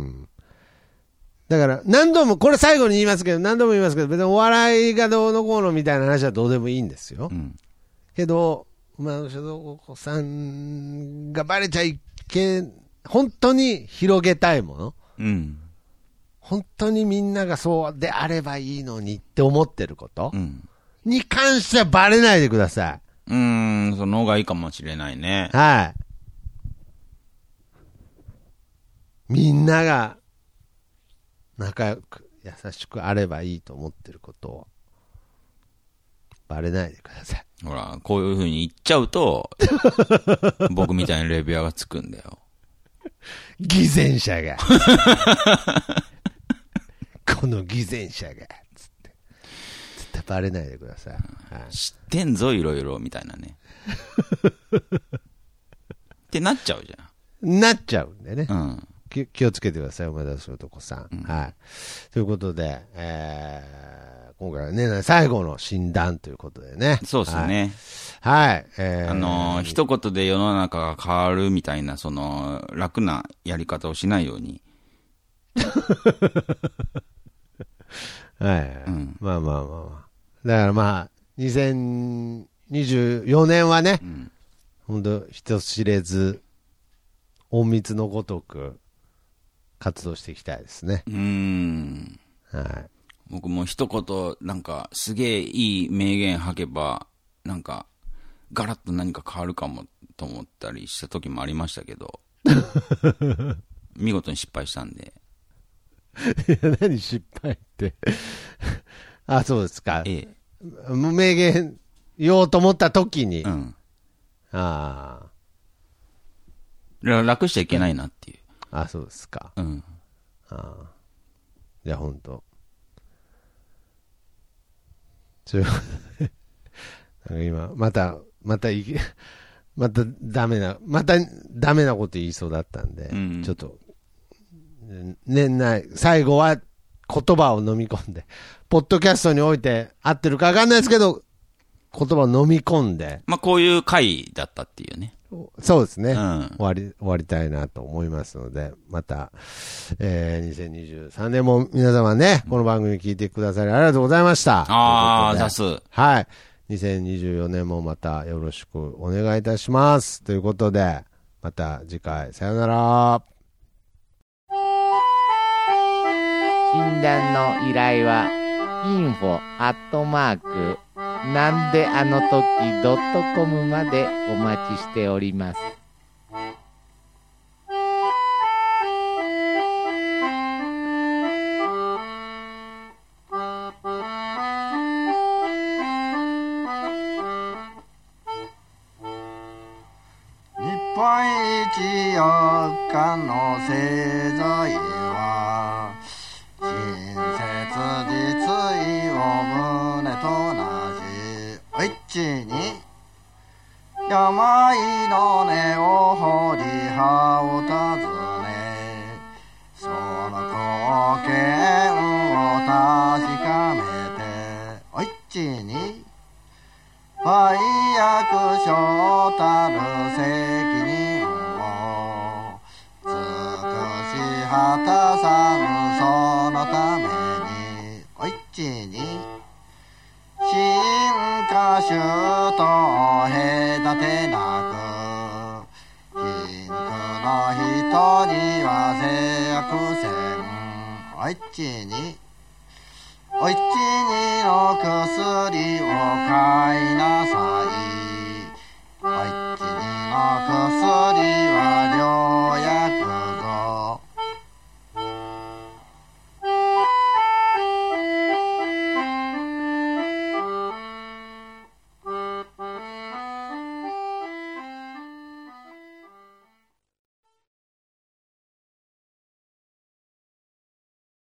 うんだから何度もこれ最後に言いますけど何度も言いますけど別にお笑いがどうのこうのみたいな話はどうでもいいんですよ、うん、けど馬年男さんがバレちゃいけ本当に広げたいもの、うん本当にみんながそうであればいいのにって思ってること、うん、に関してはバレないでください。うーん、その方がいいかもしれないね。 はい。みんなが仲良く優しくあればいいと思ってることをバレないでください。 ほら、こういう風に言っちゃうと僕みたいなレビュアーがつくんだよ。 偽善者が。この偽善者がつって絶対バレないでください、はい、 知ってんぞいろいろみたいなねってなっちゃうじゃんなっちゃうんでね、うん、 気気をつけてください、馬田氏男さん、 うん。 はい。ということで、えー、今回は年内最後の診断ということでね。 そうですね。 はい。はい、えー、 あのー、一言で世の中が変わるみたいな、その、楽なやり方をしないように。 はい、うん。まあまあまあまあ。だからまあ、にせんにじゅうよねんはね、うん、本当人知れず、隠密のごとく活動していきたいですね。 うーん。はい。僕も一言、なんか、すげえいい名言吐けば、なんか、ガラッと何か変わるかもと思ったりした時もありましたけど、見事に失敗したんで。 いや、何失敗って。あ、そうですか。ええ。無名言言おうと思った時に。うん。ああ。 楽しちゃいけないなっていう。 あ、そうですか。うん。ああ。じゃあ、ほんと。そういうことで。今、また、またい、またダメな、またダメなこと言いそうだったんで、うん、ちょっと、年内、最後は言葉を飲み込んで、ポッドキャストにおいて合ってるか分かんないですけど、言葉を飲み込んで。 まあ、こういう回だったっていうね。 そうですね、うん、終わり、終わりたいなと思いますので、また、えー、にせんにじゅうさんねんも皆様ね、この番組聞いてくださりありがとうございました。 ああ、ざす。 はい。にせんにじゅうよねんもまたよろしくお願いいたします。ということで、また次回、さよなら。 診断の依頼は、インフォアットマーク、なんであの時ドットコムまでお待ちしております。 日本一四日の製材は親切実意を胸となしおいちに病の根を掘り葉を尋ねその貢献を確かめておいちに売約所たる責任を尽くし果たさぬそのためにおいちに新歌手と隔てなく貧苦の人には制約せんおいちにおいちにの薬を買いなさいおいちにの薬